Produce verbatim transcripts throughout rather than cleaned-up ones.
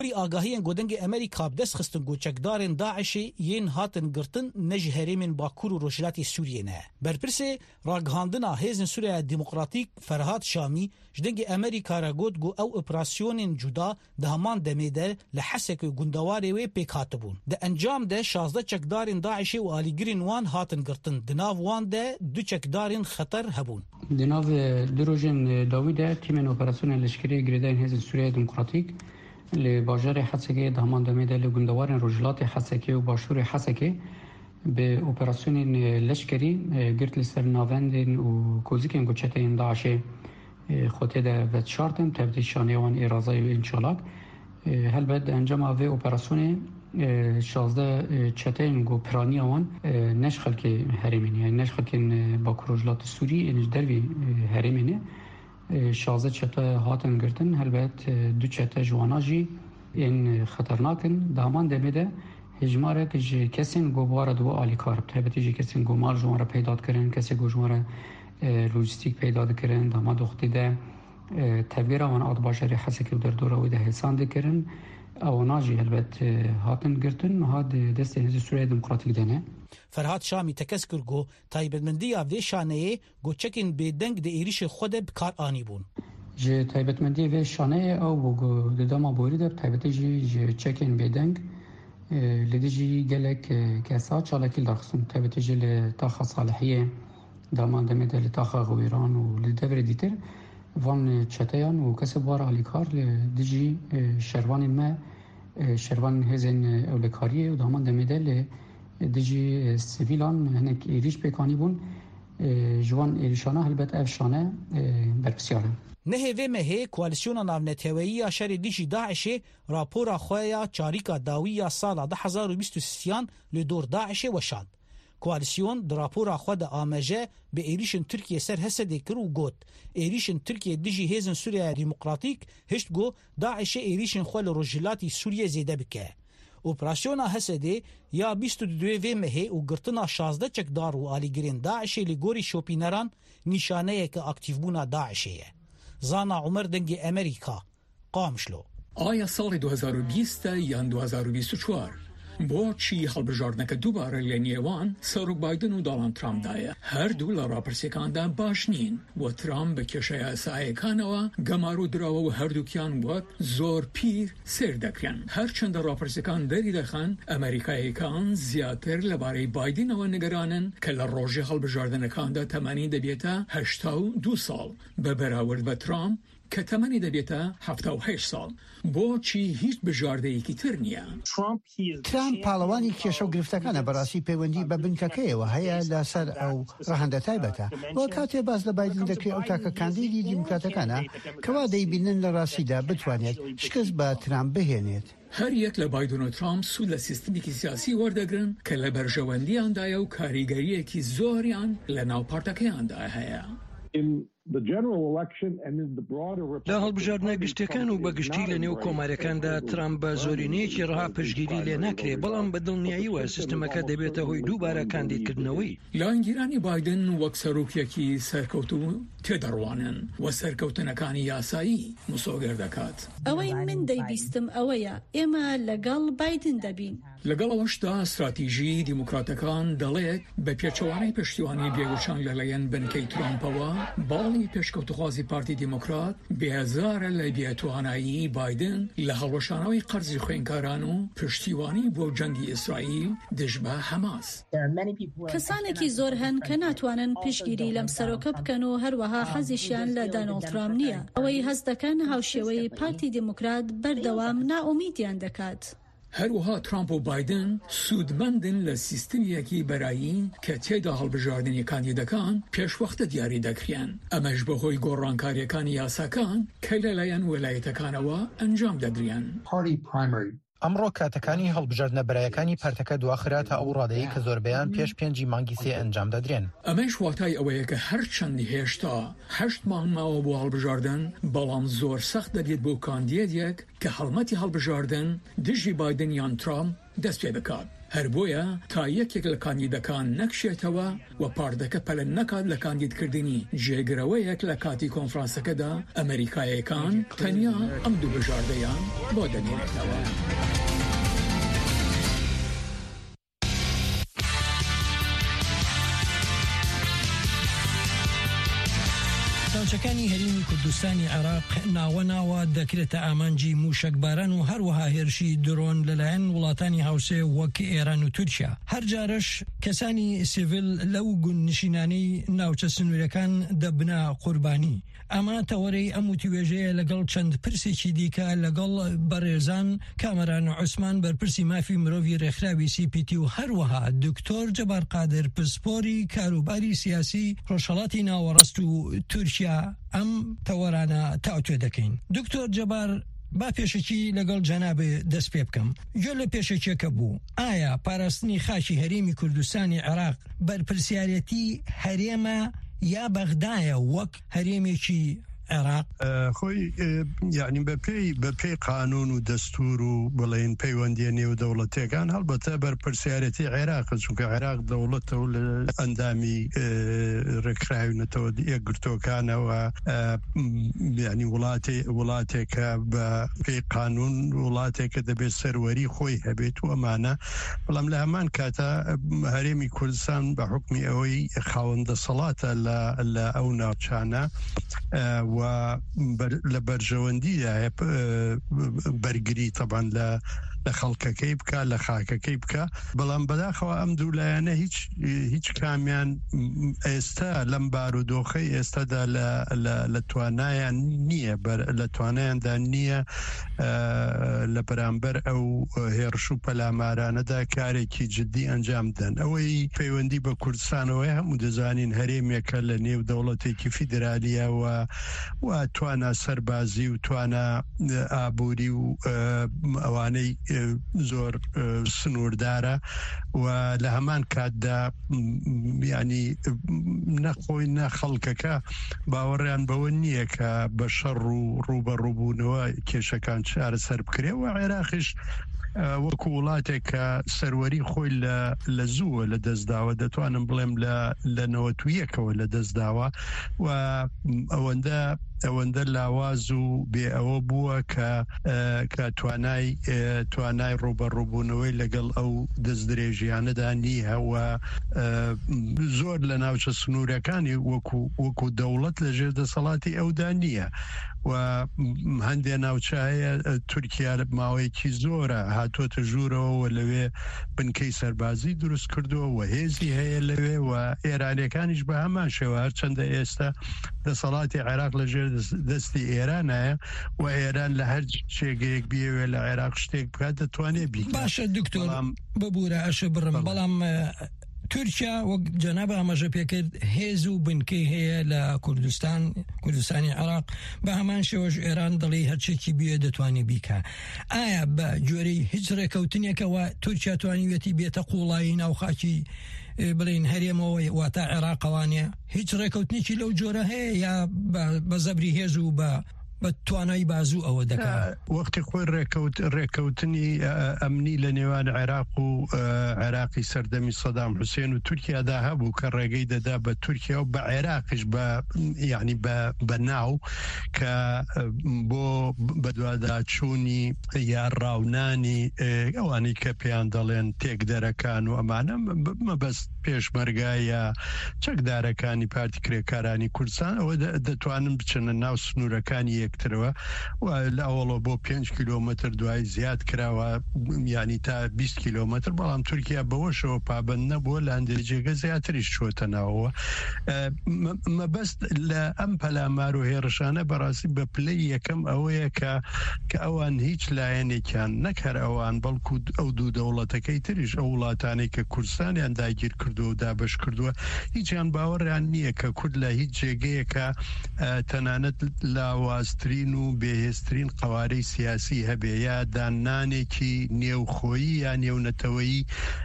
آگاهیان گودنگ امریکا بدست خستن گوچکدارن داعشی یین هاتن گرتن نج هریمن باکور و روشلاتی سوریه نه. برپرسه راگهاندنا هیزن سوریه دموکراتیک فرهاد شامی جدنگ امریکا را گود گو او اپراسیونین جدا ده همان دمیده لحسک گندواری و پیکاتبون. ده انجام ده شازده چکدارن داعشی و آلیگرین وان هاتن گرتن. دناو وان ده دو چکدارن خطر هبون. دناو دروجن داویده تیمن اپراسیون لشکری گریدین هیزن سوریه دموکراتیک لباجر حسکه دهمان دمیده لگندوارن رجلات حسکه و باشور حسکه به اپراسیون لشکری گرت لسر ناوندن و کوزیکن گوچتین داعشه خوته ده و شارتن تبدیل شانه وان ایرازای و انشالاک هل بعد انجام آوه اپراسیون شازده چتین گو پرانی وان نشخل که هرمینه یعنی نشخل که با رجلات سوری انش دروی هرمینه شازده چته هاتن گرتن هلبت دو چته جواناجی این خطرناکن دامان دمیده هجماره که کسین گوبوار دو آلی کار بتهبتی کسین گومار جوانه پیدا کرن کسی گو جوانه لوجستیک پیدا کرن دامان دختی ده تبیره وان آد باشری حسی که در دوره ویده حسان ده کرن اواناجی هلبت هاتن گرتن هاد دست هزی سوریه دموکراتیک دنه فرهاد شامی تکس کرگو تایبتمندی و شانه گو چکن به دنگ ده ایریش خود بکار آنی بون. جه تایبتمندی و شانه او گو دداما بوری ده تایبتی جه چکن به دنگ لدی جه گلک کسا چالکیل درخصون تایبتی جه لطاقه صالحیه دامان دمیده لطاقه غویران و لدبر دیتر وان چتیان و کسی بار آلیکار لدی جه شروان ما شروان هزین اولکاریه و دامان دمیده ل دیجی سیویلان هنک ایریش بکانی بون جوان ایریشانه هلبت افشانه برپسیاره نه و مه کوالسیون ناونتویی شر دیجی داعش راپورا خویا چاریکا داویا سال ده هزار و بیست و سه ل دور داعش وشاد کوالسیون در راپورا خود آمجه به ایریشن ترکیه سر حسد کرو گوت ایریشن ترکیه دیجی هیزن سوریه دموکراتیک هشت گو داعش ایریشن خول رجلاتی سوریه زیده بکه اپراسیونا حسده یا بیست و دو مه و گرتنا شازده چکدار و آلیگرین داعشی لگوری شوپینران نشانه که اکتیف بونا داعشیه. زانا عمر دنگ امریکا قامشلو آیا سال دو هزار و بیست یا دو هزار و بیست و چهار بۆ چی هەڵبژاردنەکە دووبارە لە نێوان سەرۆک بایدن و داڵان ترامدایە هەردوو لە ڕاپرسیەکاندا باش نین و ترام بە کێشە یاساییەکانەوە گەمار و دراوە و هەردووکیان وەک زۆر پیر سێر دەکرێن هەرچەندە ڕاپرسیەکان دەری دەخەن ئەمریکاییەکان زیاتر لەبارەی بایدنەوە نیگەرانن کە لە ڕۆژی هەڵبژاردنەکاندا تەمەنی دەبێتە هەشتا و دوو ساڵ بە بەراورد بە ترام کە تەمەنی دەبێتە هەفتا و هەشت ساڵ بۆچی هیچ بژاردەیەکی تر نییە ترامپ پاڵەوانی کێشە و گرفتەکانە بەڕاستی پەیوەندی بە بنکەکەیەوە هەیە لەسەر ئەو ڕەهەندە تایبەتە بۆ کاتێ باز لە بایدن دەکرێت ئەو تاکە کاندیدی دیموکراتەکانە کەوا دەیبینن لە ڕاستیدا بتوانێت شکست بە ترامپ بهێنێت هەر یەک لە بایدن و ترامپ سوود لە سیستمێکی سیاسی وەردەگرن کە لە بەرژەوەندیاندایە و کاریگەریەکی زۆریان لە ناو پارتەکەیاندا هەیە لە هەڵبژاردنە گشتەکان و بەگشتی لە نێو کۆمارەکاندا ترامپ بە زۆرینەیەکی ڕها پشتگیری لێ ناکرێت بەڵام بە دڵنیاییوە سیستمەکە دەبێتە هۆی دووبارە کاندیدکردنەوەی لاینگیرانی بایدن وەک سەرۆکیەکی سەرکەوتوو تێدەڕوانن و سەرکەوتنەکانی یاسایی مسۆگەر دەکات ئەوەی من دەیبیستم ئەوەیە ئێمە لەگەڵ بایدن دەبین لەگەڵەوەشدا استراتیژی دیموکراتەکان دەڵێت بە پێچەوانەی پشتیوانی بێگوچان لەلایەن بنکەی ترامپەوە باڵی پێشکەوتخوازی پارتی دیموکرات بێزارە لە بێتوانایی بایدن لە هەڵوەشانەوەی قەرزی خوێنکاران و پشتیوانی بۆ جەنگی ئیسرائیل دژ بە حەماس کەسانێکی زۆر هەن کە ناتوانن پشتگیری لەم سەرۆکە بکەن و هەروەها حەزیشیان لە دانەڵد ترامپ نییە ئەوەی هەست دەکەن هاوشێوەی پارتی دیموکرات بەردەوام نائومیدیان دەکات هەروەها ترامپ و بایدن سوودمەندن لە سیستمیەکی بەرایی کە تێدا هەڵبژاردننی کاندیدەکان پێشوەختە دیاری دەکرێن ئەمەش بەهۆی گۆڕانکاریەکانی یاساکان کە لەلایەن وەلایەتەکانەوە ئەنجام دەدرێن ئەمڕۆ کاتەکانی هەڵبژاردنە بەرایەکانی پارتەکە دواخراتە ئەو ڕادەیە کە زۆربەیان پێش پێنجی مانگی سێ ئەنجام دەدرێن ئەمەش واتای ئەوەیە کە هەرچەندی هێشتا هەشت مانگ ماوە بۆ هەڵبژاردن بەڵام زۆر سەخت دەبێت بۆ کاندیدێک کە هەڵمەتی هەڵبژاردن دژی بایدن یان ترامپ دەست پێ بکات هەر بۆیە تا یەکێک لە کاندیدەکان نەکشێتەوە و پاردەکە پەلە نەکات لە کاندیدکردنی جێگرەوەیەک لە کاتی کۆنفرانسەکەدا ئەمریکایەکان تەنیا ئەم دوو بژاردەیان بۆ دەنێنێتەوە. ناوچەکانی هەرێمی کوردستانی عێراق ناوە ناوە دەکرێتە ئامانجی موشکباران و هەروەها هێرشی درۆن لەلایەن وڵاتانی هاوسێ وەک ئێران و تورکیا. هەر جارش کەسانی سیڤیل لەو گوندنشینانەی ناوچە سنوورەکان دەبنا قوربانی. ئەمە تەوەرەی ئەم وتیوێژەیە لەگەڵ چەند پرسێکی دیکە لەگەڵ بەڕێزان کامەران عوسمان بەرپرسی مافی مرۆڤی ڕێکخراوی سی پی تی و هەروەها دکتۆر جەبار قادر پسپۆری کاروباری سیاسی ڕۆژهەڵاتی ناوەڕاست و تورکیا ئەم تەوەرانە تاوتوێ دەکەین. دکتۆر جەبار با پێشێکی لەگەڵ جەنابێ دەست پێ بکەم. گوێ لە پێشێکێکە بوو، ئایا پاراستنی خاکی هەرێمی کوردستانی عێراق بەرپرسیارەتی هەرێمە یا بەغدایە وەک هەرێمێکی عێراق؟ خۆی یعنی بەپێی بەپێی قانون و دەستور و بڵێن پەیوەندیە نێو دەوڵەتەکان هەڵبەتە بەرپرسیارەتی عێراق، چونکە عێراق دەوڵەتە و لە ئەندامی ڕێکخراوێتەوە یەکگرتوەکانەوە، یعنی وڵاتی وڵاتێکە بە پێی قانون وڵاتێکە دەبێت سەروەری خۆی هەبێت و ئەمانە. بەڵام لە هەمان کاتە هەرێمی کوردستان بە حکمی ئەوەی خاوەندە سەڵاتە لە ئەو ناوچانە و لە بەرژەوەندیە بەرگری تەبان لە لە خەڵکەکەی بکە لە خاکەکەی بکە. بەڵام بەداخەوە ئەم دوو لایەنە هیچ هیچ کامیان ئێستا لەم بارودۆخەی ئێستادا لە توانایان نییە، لە توانایاندا نییە لە بەرامبەر ئەو هێرش و پەلامارانەدا کارێکی جددی ئەنجام بدەن. ئەوەی پەیوەندی بە کوردستانەوەی هەموو دەزانین هەرێمێکە لە نێو دەوڵەتێکی فیدرالیەوە و توانە سەربازی و توانە ئابووری و ئەوانەی زۆر سنووردارە و لە هەمان کاتدا ینی نەخۆی نەخەڵکەکە باوەڕیان بەوە نییە کە بە شەڕ و ڕوبەڕووبوونەوە کێشەکان چارەسەر بکرێ و عێراقیش وەکو وڵاتێک کە سەروەری خۆی لە زووە لە دەستداوە، دەتوانم بڵێم لە نەوەت و یەکەوە لە دەستداوە و ئەوەندە ئەوەندە لاواز و بێ ئەوە بووە کە توانای توانای ڕوبەڕووبوونەوەی لەگەڵ ئەو دەست درێژیانەدا نییە و زۆر لە ناوچە سنوورەکانی وەکو دەوڵەت لە ژێر دەسەڵاتی ئەودا نییە و هەندێک ناوچایە تورکیا ماوەیەکی زۆرە هاتووەتە ژوورەوە لەوێ بنکەی سەربازی دروست کردووە و هێزی هەیە لەوێ و ئێرانیەکانیش بە هەمان شێوە هەرچەندە ئێستا دەسەڵاتی عێراق لە ژێر دەستی ئێرانایە و ئێران لە هەر شێگەیەک بیەوێ لە عێراق شتێک بکات دەتوانێت بیکات. باشە دکتۆر ببوورە ئەشە بڕم، بەڵام تورکیا وەک جەنابە ئاماژە پێکرد هێز و بنکەی هەیە لە کوردستان کوردستانی عێراق، بە هەمان شێوەش ئێران دەڵێ هەرچێکی بێ دەتوانێت بیکە. ئایا بە جۆرەی هیچ ڕێکەوتنێکەوە تورکیا توانیوێتی بێتە قوڵایی ناوخاکی بڵین هەرێمەوە واتە عێراقەوانە؟ هیچ ڕێکەوتنێکی لەو جۆرە هەیە یا بە زەبری هێز و بە بە توانایی بازوو ئەوە دەکات؟ وەختی خۆی ڕێکەوتنی ئەمنی لە نێوان عێراق و عێراقی سەردەمی سەدام حوسێن و تورکیادا هەبوو کە ڕێگەی دەدا بە تورکیا و بە عێراقیش بە یعنی بە ناو کە بۆ بەدواداچوونی یا ڕاونانی ئەوانەی کە پێیان دەڵێن تێک دەرەکان و ئەمانە مەبەست پێشمەرگای یا چەکدارەکانی پارتی کرێکارانی کوردستان ئەوە دەتوانن بچنە ناو سنوورەکانی یەکترەوە و لە ئەوڵە بۆ پێنج کیلۆمەتر دوای زیاد کراوە، ینی تا بیست کیلۆمەتر. بەڵام تورکیا بەوەشەوە پابند نەبووە، لە هەندێک جێگە زیاتریش چۆتە ناوەوە. مەبەست لە ئەم پەلامار و هێرشانە بەڕاستی بە پلەی یەکەم ئەوەیە کە کە ئەوان هیچ لایەنێکیان نەکەر ئەوان بەڵکو ئەو دوو دەوڵەتەکەی تریش ئەو وڵاتانەی کە کوردستانیان داگیر کردو و دابش کردووە هیچیان باوەڕیان نییە کە کورد لە هیچ جێگەیەکە تەنانەت لاوازترین و بێهێزترین قوارەی سیاسی هەبێ یا دانانێکی نێوخۆیی یا نێونەتەوەیی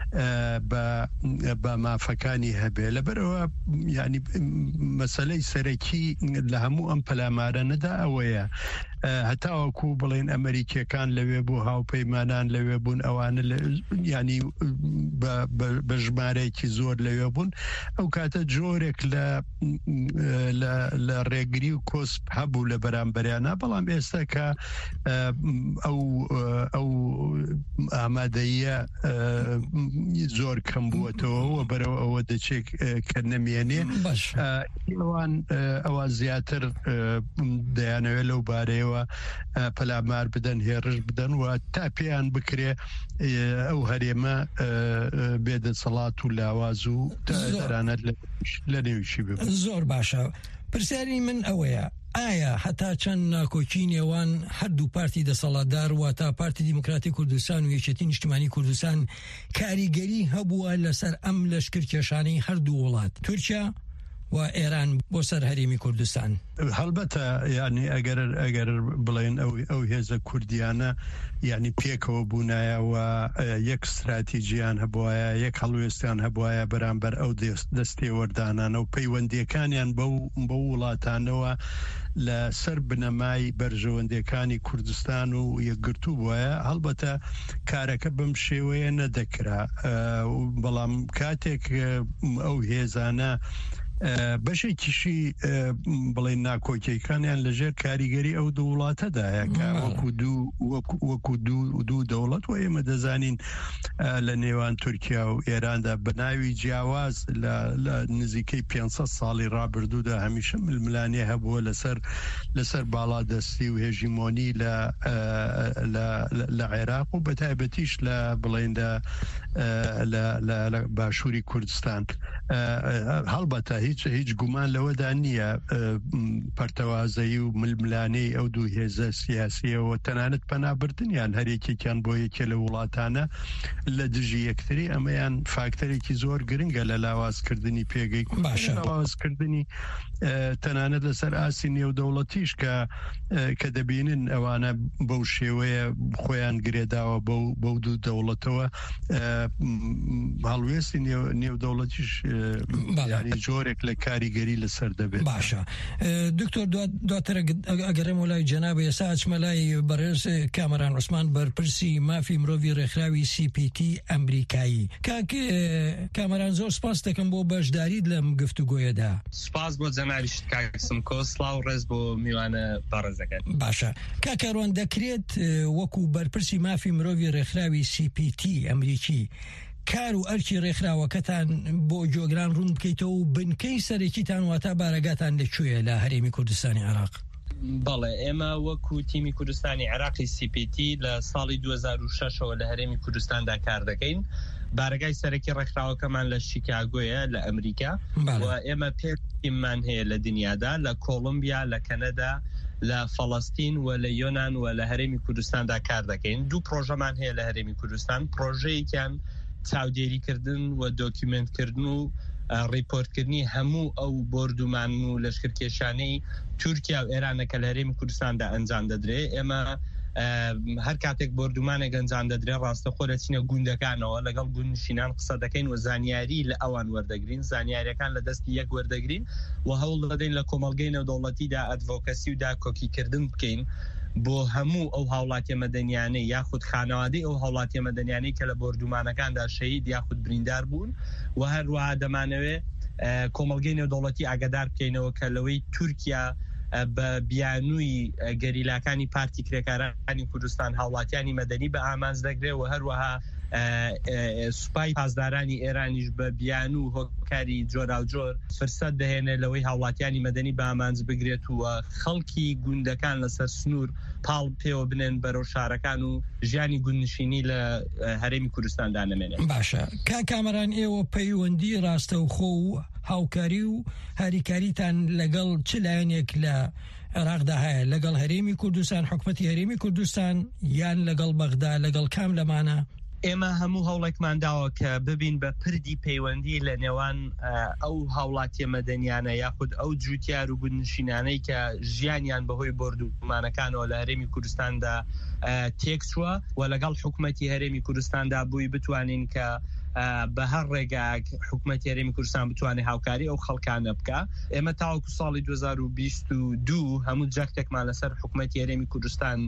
بە مافەکانی هەبێ. لەبەرەوە ینی مەسەلەی سەرەکی لە هەموو ئەم پەلامارانەدا ئەوەیە هەتاوەکو بڵێن ئەمریکیەکان لەوێ بوو هاوپەیمانان لەوێ بوون ئەوانە ینی بە ژمارەیەکی زۆر لەوێ بوون ئەو کاتە جۆرێک لە ڕێگری و کۆسپ هەبوو لە بەرامبەریانە بەڵام ئێستا کە ئەو ئەو ئامادەیە زۆر کەم بووەتەوە بەرەوە ئەوە دەچێت کە نەمێنێ ئەوان ئەوە زیاتر دەیانەوێت لەو بارەیەوە پەلامار بدەن هێرش بدەن و تا پێیان بکرێ ئەو هەرێمە بێدەسەڵات و لاواز و تەرانەت لە نێویشی بێ. زۆر باشە. پرسیاری من ئەوەیە ئایا هەتا چەند ناکۆکی نێوان هەردوو پارتی دەسەڵاتدار و تا پارتی دیموکراتی کوردستان و یەکێتی نیشتیمانی کوردستان کاریگەری هەبووە لەسەر ئەم لەشکرکێشانەی هەردوو وڵات تورکیا و ئێران بۆ سەر هەرێمی کوردستان؟ هەڵبەتە ینی ئەگەر ئەگەر بڵێن ئەو هێزە کوردیانە ینی پێکەوە بوونایەوە یەک استراتیژیان هەبوایە یەک هەڵوێستیان هەبوایە بەرامبەر ئەو دەستێ وەردانانە و پەیوەندیەکانیان بەو وڵاتانەوە لە سەر بنەمای بەرژەوەندەکانی کوردستان و یەکگرتوو بووە هەڵبەتە کارەکە بەم شێوەیە نەدەکرا بەڵام کاتێک ئەو هێزانە بەشێکیشی بڵێن ناکۆکیەکانیان لەژێر کاریگەری ئەو دوو وڵاتەدایە کە وەکو دوو وەکو دوو دوو دەوڵەت و ئێمە دەزانین لە نێوان تورکیا و ئێراندا بەناوی جیاواز لە نزیکەی پێنجسەد ساڵی ڕابردوودا هەمیشە ململانێ هەبووە لەسەر لەسەر باڵادەستی و هێژیمۆنی لە عێراق و بەتایبەتیش لە بڵێندا لە باشووری کوردستان. هەڵبەتە هیچ هیچ گومان لەوەدا نییە پەرتەوازایی و ململانەی ئەو دوو هێزە سیاسیەوە تەنانەت پەنابردنیان هەرێکێکیان بۆ یەکێ لە وڵاتانە لە دژی یەکتری ئەمەیان فاکتەرێکی زۆر گرنگە لە لاوازکردنی پێگەی لاوازکردنی تەنانەت لەسەر ئاسی نێودەوڵەتیش کە کە دەبینن ئەوانە بەو شێوەیە خۆیان گرێداوە بەو دوو دەوڵەتەوە هەڵوێستی نێودەوڵەتیش جۆرێک لە کاریگەری لەسەر دەبێت. باشە دکتۆر دواتر ئەگەرم وڵای جەناب ئێستا ئەچمە لای بەڕێز کامەران عوسمان بەرپرسی مافی مرۆڤی ڕێکخراوی سی پی تی ئەمریکایی. کاک کامەران زۆر سپاس دەکەم بۆ بەشداریت لەم گفتوگۆیەدا. سپاس بۆ جەنابی کاکسمکۆ سڵاو ڕێز بۆ میوانە بەڕێزەکەت. باشە کاکەڕوان دەکرێت وەکو بەرپرسی مافی مرۆڤی ڕێکخراوی سی پی تی ئەمریکی کار و ئەرکی ڕێکخراوەکەتان بۆ جۆگران ڕوون بکەیتەوە و بنکەی سەرەکیتان واتە بارەگاتان لەکوێیە لە هەرێمی کوردستانی عێراق؟ بەڵێ ئێمە وەکو تیمی کوردستانی عێراقی سی پی تی لە ساڵی دوو هەزار و شەشەوە لە هەرێمی کوردستاندا کار دەکەین. بارگای سەرەکی ڕێکخراوەکەمان لە شیکاگۆیە لە ئەمریکا و ئێمە پێمان هەیە لە دنیادا لە کۆڵمبیا لە کەنەدا لە فەڵەستین و لە یۆنان و لە هەرێمی کوردستاندا کار دەکەین. دوو پرۆژەمان هەیە لە هەرێمی کوردستان. پرۆژەیەکیان چاودێریکردن و دۆکیومنتکردن و ڕیپۆرتکردنی هەموو ئەو بردومان و لەشکرکێشانەی تورکیا و ئێرانەکە لە هەرێمی کوردستاندا ئەنجام دەدرێت. ئێمە هەر کاتێک بردومانێک ئەنجام دەدرێت ڕاستەخۆ دەچینە گوندەکانەوە لەگەڵ گوندنشینان قسە دەکەین و زانیاری لە ئەوان وەردەگرین، زانیاریەکان لە دەستی یەک وەردەگرین و هەوڵ دەدەین لە کۆمەڵگەی نێودەوڵەتیدا ئەدڤۆکەسی و داکۆکیکردن بکەین بۆ هەموو ئەو هاوڵاتیە مەدەنیانەی یاخود خانەوادەی ئەو هاوڵاتیە مەدەنیانەی کە لە بردومانەکاندا شەهید یاخود بریندار بوون و هەروەها دەمانەوێت کۆمەڵگەی نێودەوڵەتی ئاگادار بکەینەوە کە لەوەی تورکیا بە بیانووی گەریلاکانی پارتی کرێکارانی کوردستان هاوڵاتیانی مەدەنی بە ئامانج دەگرێت و هەروەها سوپای پاسدارانی ئێرانیش بە بیان و هۆکاری جۆرا و جۆر فرسەت دەهێنێت لەوەی هاوڵاتیانی مەدەنی بە ئامانج بگرێت و خەڵکی گوندەکان لەسەر سنوور پاڵ پێوە بنێن بەرەو شارەکان و ژیانی گوندنشینی لە هەرێمی کوردستاندا نەمێنێت. باشە کا کامەران ئێوە پەیوەندی ڕاستەوخۆ و هاوکاری و هاریکاریتان لەگەڵ چ لایەنێک لە عێراقدا هەیە؟ لەگەڵ هەرێمی کوردستان، حکومەتی هەرێمی کوردستان یان لەگەڵ بەغدا، لەگەڵ کام لەمانە؟ ئێمە هەموو هەوڵێکمان داوە کە ببین بە پردی پەیوەندی لە نێوان ئەو هاوڵاتیە مەدەنیانە یاخود ئەو جوتیار و گوندنشینانەی کە ژیانیان بەهۆی بردومانەکانەوە لە هەرێمی کوردستاندا تێکچووە و لەگەڵ حکومەتی هەرێمی کوردستاندا بووی بتوانین کە بە هەر ڕێگایك حکوومەتی هەرێمی کوردستان بتوانێت هاوکاری ئەو خەڵکانە بکە. ئێمە تاوەکو ساڵی دوو هەزار و بیست و دوو هەموو جەکتێکمان لەسەر حکوومەتی هەرێمی کوردستان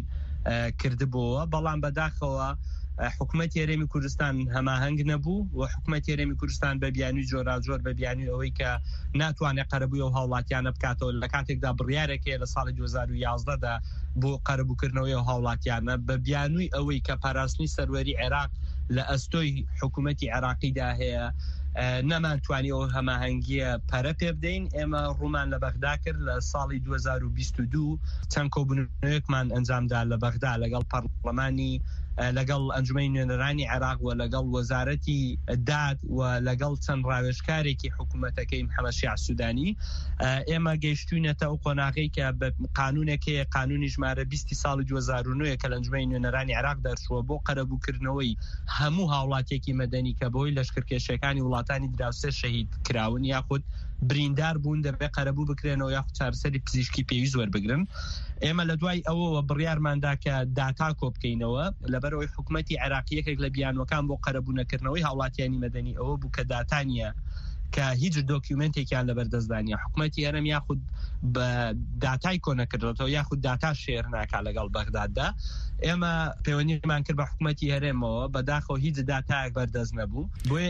کردبووە، بەڵام بەداخەوە حکوومەتی هەرێمی کوردستان هەماهەنگ نەبوو و حکوومەتی هەرێمی کوردستان بە بیانووی جۆراجۆر بە بیانووی ئەوەی کە ناتوانێت قەرەبووی ئەو هاوڵاتیانە بکاتەوە لە کاتێکدا بڕیارێکەیە لە ساڵی دوو هەزار و یازدەدا بۆ قەرەبووکردنەوەی ئەو هاوڵاتیانە بە بیانووی ئەوەی کە پاراستنی سەروەری عێراق لە ئەستۆی حکوومەتی عێراقیدا هەیە نەمانتوانی ئەو هەماهەنگیە پەرە پێ بدەین. ئێمە ڕوومان لە بەغدا کرد لە ساڵی دوو هەزار و بیست و دوو چەند کۆبوونەوەیەکمان ئەنجامدا لە بەغدا لەگەڵ پەرلەمانی لەگەڵ ئەنجومەی نوێنەرانی عێراق و لەگەڵ وەزارەتی داد و لەگەڵ چەند ڕاوێژکارێکی حکوومەتەکەی محەممەد شیع سوودانی ئێمە گەیشتوینەتە ئەو قۆناغی کە بە قانونێکی قانونی ژمارە بیستی ساڵی دوو هەزار و نۆ کە لە ئەنجومەی نوێنەرانی عێراق دەرچووە بۆ قەرەبووکردنەوەی هەموو هاوڵاتێکی مەدەنی کە بەهۆی لەشکرکێشەکانی وڵاتانی دراوسێ شەهید کراون یاخود بریندار بوون دەبێت قەرەبوو بکرێنەوە یاخود چارەسەری پزیشکی پێویست وەربگرن. ئێمە لە دوای ئەوەوە بڕیارماندا کە داتا کۆ بکەینەوە لەبەرەوەی حکوومەتی عێراقیەکێک لە بیانوەکان بۆ قەرەبوونەکردنەوەی هاوڵاتیانی مەدەنی ئەوە بوو کە داتانیە کە هیچ دۆکیومنتێکیان لەبەردەستدانە حکوومەتی هەرێم یاخود بە داتای کۆ نەکردێتەوە یاخود داتا شێر ناکا لەگەڵ بەغداددا. ئێمە پەیوەندیمان کرد بە حکوومەتی هەرێمەوە بەداخەوە هیچ داتایەک بەردەست نەبوو.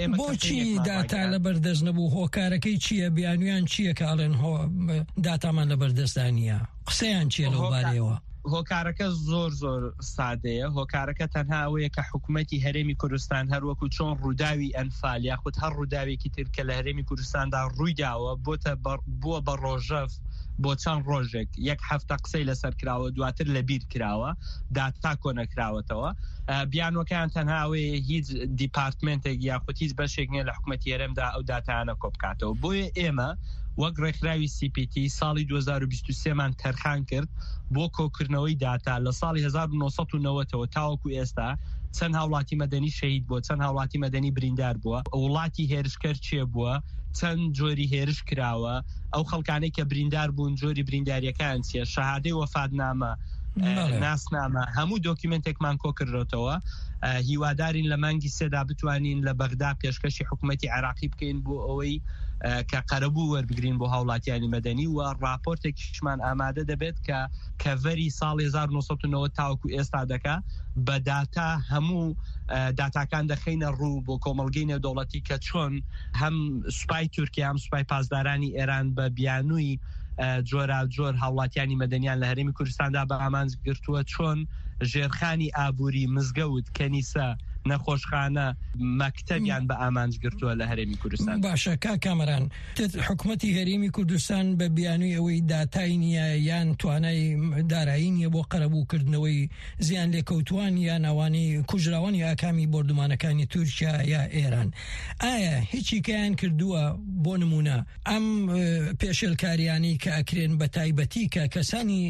بۆچی داتا لەبەردەست نەبوو؟ هۆکارەکەی چییە؟ بیانویان چییە کە ئاڵێن داتامان لەبەردەستدانە؟ قسەیان چییە لەو بارەیەوە؟ هۆکارەکە زۆر زۆر سادەیە. هۆکارەکە تەنها ئەوەیە کە حکوومەتی هەرێمی کوردستان هەروەکو چۆن ڕووداوی ئەنفال یاخود هەر ڕووداوێکی تر کە لە هەرێمی کوردستاندا ڕوویداوە بووە بە ڕۆژەف بۆ چەند ڕۆژێک یەک هەفتە قسەی لەسەر کراوە دواتر لە بیر کراوە داتا کۆ نەکراوەتەوە. بیانوەکەیان تەنها ئەوەیە هیچ دیپارتمنتێک یاخود هیچ بەشێک نییە لە حکوومەتی هەرێمدا ئەو داتایانە کۆ بکاتەوە. بۆیە ئێمە وەک ڕێکخراوی سی پی تی ساڵی دوو هەزار و بیست و سێ مان تەرخان کرد بۆ کۆکردنەوەی داتا لە ساڵی هەزار و نۆ سەد و نەوەتەوە تاوەکو ئێستا چەند هاوڵاتی مەدەنی شەهید بووە، چەند هاوڵاتی مەدەنی بریندار بووە، وڵاتی هێرشکەر چێ بووە، چەند جۆری هێرش کراوە، ئەو خەڵکانەی کە بریندار بوون جۆری برینداریەکان چیە، شەهادەی وەفاتنامە، ناسنامە، هەموو دۆکیومنتێکمان کۆ کردێتەوە. هیوادارین لە مانگی سێدا بتوانین لە بەغدا پێشکەشی حکوومەتی عێراقی بکەین بۆ ئەوەی کە قەرەبوو وەربگرین بۆ هاوڵاتیانی مەدەنی و راپۆرتێکیشمان ئامادە دەبێت کە کەڤەری ساڵی هەزار و نۆ سەد و نەوە تاوەکو ئێستا دەکا بە داتا هەموو داتاکان دەخینە ڕوو بۆ کۆمەڵگەی نێودەوڵەتی کە چۆن هەم سوپای تورکیا هەم سوپای پاسدارانی ئێران بە بیانووی جۆرا جۆر هاوڵاتیانی مەدەنیان لە هەرێمی کوردستاندا بە ئامانج گرتووە چۆن ژێرخانی ئابووری، مزگەوت، کەنیسە، نەخۆشخانە، مەکتەبیان بە ئامانج گرتووە لە هەرێمی کوردستان. باشە کا کامەران حکوومەتی هەرێمی کوردستان بە بیانووی ئەوەی داتای نییە یان توانای دارایی نییە بۆ قەرەبووکردنەوەی زیان لێکەوتوان یان ئەوانەی کوژراوانی ئاکامی بۆردومانەکانی تورکیا یا ئێران. ئایا هیچیکیان کردووە بۆ نمونە ئەم پێشێلکاریانی کە ئەکرێن بە تایبەتی کە کەسانی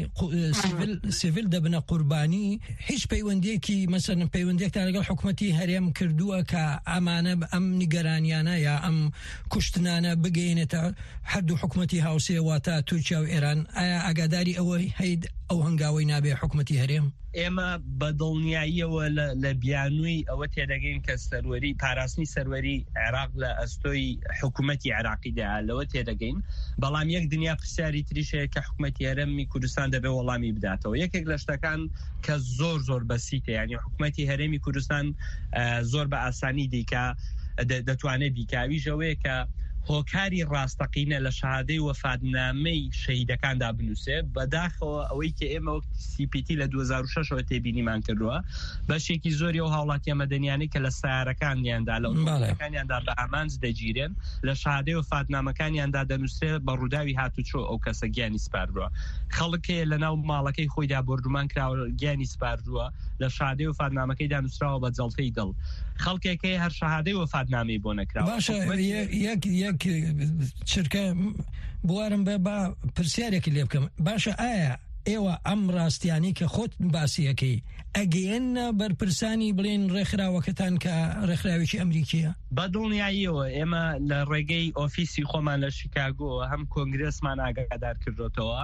سیڤیل دەبنە قوربانی هیچ پەیوەندیەکی مەسەن پەیوەندێکتان لەگەڵ حکوومەتی هەرێم کردووە کە ئەمانە ئەم نیگەرانیانە یا ئەم کوشتنانە بگەینێتە هەردوو حکوومەتی هاوسێ واتە تورکیا و ئێران؟ ئایا ئاگاداری ئەوەی هەید ئەو هەنگاوی نابێ حکوومەتی هەرێم؟ ئێمە بە دڵنیاییەوە لە بیانووی ئەوە تێدەگەین کە سەروەری پاراستنی سەروەری عێراق لە ئەستۆی حکوومەتی عێراقیدا لەوە تێدەگەین. بەڵام یەک دنیا پرسیاری تریشەیە کە حکوومەتی هەرێمی کوردستان دەبێ وەڵامی بداتەوە. یەکێک لە شتەکان کە زۆر زۆر بەسیتە، یعنی حکوومەتی هەرێمی کوردستان زۆر بە ئاسانی دیکە دەتوانێت بیکاوی ژەوەیە کە هۆکاری ڕاستەقینە لە شەهادەی وەفاتنامەی شەهیدەکاندا بنووسێ. بەداخەوە ئەوەی کە ئێمە وەک سی پی تی لە دوو هەزار و شەشەوە تێبینیمان کردووە بەشێکی زۆری ئەو هاوڵاتیە مەدەنیانەی کە لە سیارەکانیاندا لە ئۆتۆمۆبیلەکانیاندا بە ئامانج دەگیرێن لە شەهادەی وەفاتنامەکانیاندا دەنووسێت بە ڕووداوی هاتوچۆ ئەو کەسە گیانی سپاردووە. خەڵکێ لە ناو ماڵەکەی خۆیدا بردومان کراوە گیانی سپاردووە لە شەهادەی وەفاتنامەکەی دانووسراوە بە جەڵتەی دڵ. خەڵکێکی هەر شەهادەی وەفاتنامەی بۆ نەکراوە. باشە یەک یەک چرکە بوارم بە با پرسیارێکی لێ بکەم. باشە ئایا ئێوە ئەم ڕاستیانی کە خۆت باسیەکەی ئەگەیەنە بەرپرسانی بڵێن ڕێکخراوەکەتان کە ڕێکخراوێکی ئەمریکیە؟ بە دڵنیاییەوە ئێمە لە ڕێگەی ئۆفیسی خۆمان لە شیکاگۆ هەم کۆنگرسمان ئاگادار کردوتەوە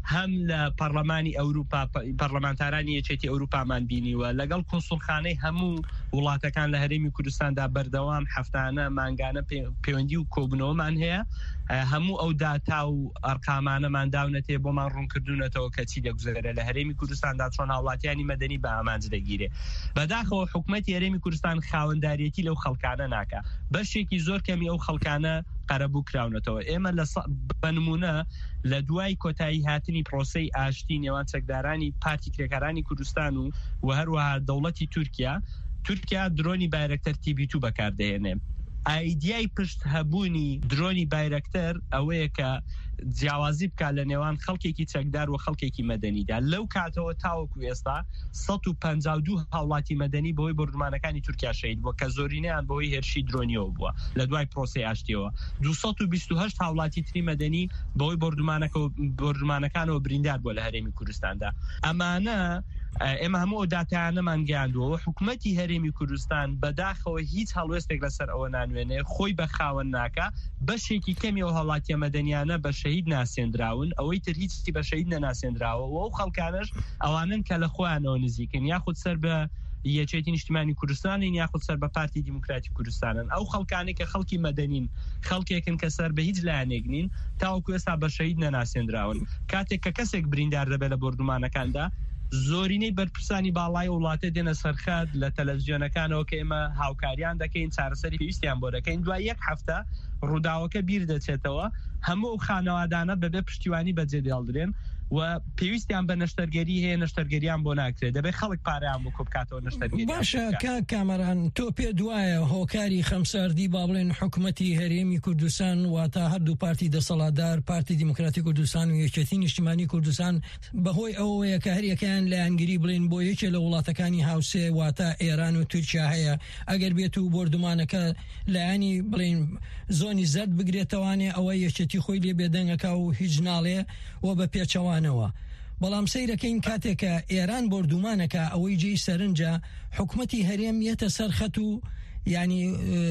هەم لە پەرلەمانی ئەوروپا پەرلەمانتارانی یەکێتی ئەوروپامان بینیوە لەگەڵ کۆنسوڵخانەی هەموو وڵاتەکان لە هەرێمی کوردستاندا بەردەوام هەفتانە مانگانە پەیوەندی و کۆبنەوەمان هەیە هەموو ئەو داتا و ئەرقامانەمان داونەتێ بۆمان ڕوونکردوونەتەوە کە چی دەگوزارە لە هەرێمی کوردستاندا چۆن هاوڵاتیانی مەدەنی بە ئامانج دەگیرێ. بەداخەوە حکوومەتی هەرێمی کوردستان خاوەنداریەتی لەو خەڵکانە ناکە، بەشێکی زۆر کەمی ئەو خەڵکانە قەرەبوو کراونەتەوە. ئێمە لە بەنمونە لە دوای کۆتایی هاتنی پرۆسەی ئاشتی نێوان چەکدارانی پارتی کرێکارانی کوردستان و و هەروەها دەوڵەتی تورکیا تورکیا درۆنی بایرەکتەر تی بی تو بەکاردەهێنێ. ئایدیای پشت هەبوونی درۆنی بایرەکتەر ئەوەیە کە جیاوازی بکات لە نێوان خەڵکێکی چەکدار و خەڵکێکی مەدەنیدا. لەو کاتەوە تاوەکو ئێستا سەد و پەنجا و دوو هاوڵاتی مەدەنی بەهۆی بردومانەکانی تورکیا شەهید بووە کە زۆرینەیان بەهۆی هێرشی درۆنیەوە بووە لە دوای پرۆسەی ئاشتیەوە. دووسەد و بیست و هەشت هاوڵاتی تری مەدەنی بەهۆی بردومانەکانەوە بریندار بووە لە هەرێمی کوردستاندا. ئەمانە ئێمە هەموو داتایانەمان گەیاندووە. حکوومەتی هەرێمی کوردستان بەداخەوە هیچ هەڵوێستێک لەسەر ئەوە نانوێنێ، خۆی بە خاوەن ناکە. بەشێکی کەمی ئەو هەڵاتیە مەدەنیانە بە شەهید ناسێنراون، ئەوەی تر هیچی بە شەهید نەناسێنراوە و ئەو خەڵکانش ئەوانن کە لە خۆیانەوە نزیکن، یاخود سەر بە یەکێتی نیشتیمانی کوردستانین یاخود سەر بە پارتی دیموکراتی کوردستانن. ئەو خەڵکانی کە خەڵکی مەدەنین خەڵکێکن کە سەر بە هیچ لایەنێک نین تاوەکو ئێستا بە شەهید نەناسێنراون. کاتێک کە کەسێک بریندار دەبێت لە بردومانەکاندا زۆرینەی بەرپرسانی باڵای وڵاتە دێنە سەرخەت لە تەلەڤیزیۆنەکانەوە کە ئێمە هاوکاریان دەکەین چارەسەری پێویستیان بۆ دەکەین. دوای یەک هەفتە ڕووداوەکە بیر دەچێتەوە، هەموو خانەوادانە بەبێ پشتیوانی بەجێ دێڵدرێن و پێویستیان بە نەشتەرگەری هەیە، نەشتەرگەریان بۆ ناکرێت، دەبێت خەڵک پارەیان بۆ کۆبکاتەوە نەشتەرگەری. باشە کا کامەران تۆ پێ دوایە هۆکاری خەمساردی با بڵێن حکوومەتی هەرێمی کوردستان واتە هەردوو پارتی دەسەڵاتدار پارتی دیموکراتی کوردستان و یەکێتی نیشتیمانی کوردستان بەهۆی ئەوەیە کە هەریەکەیان لایەنگیری بڵێن بۆ یەکێ لە وڵاتەکانی هاوسێ واتە ئێران و تورکیا هەیە، ئەگەر بێت و بردومانەکە لایەنی بڵێن زۆنی زەرد بگرێتەوانێ ئەوە یەکێتی خۆی لێ بێدەنگەکە و هیچ ناڵێ و بە پێچەوانەوە. بەڵام سەیرەکەین کاتێکە ئێران بردومانەکە ئەوەی جێی سەرنجە حکوومەتی هەرێم یەتە سەرخەت و ینی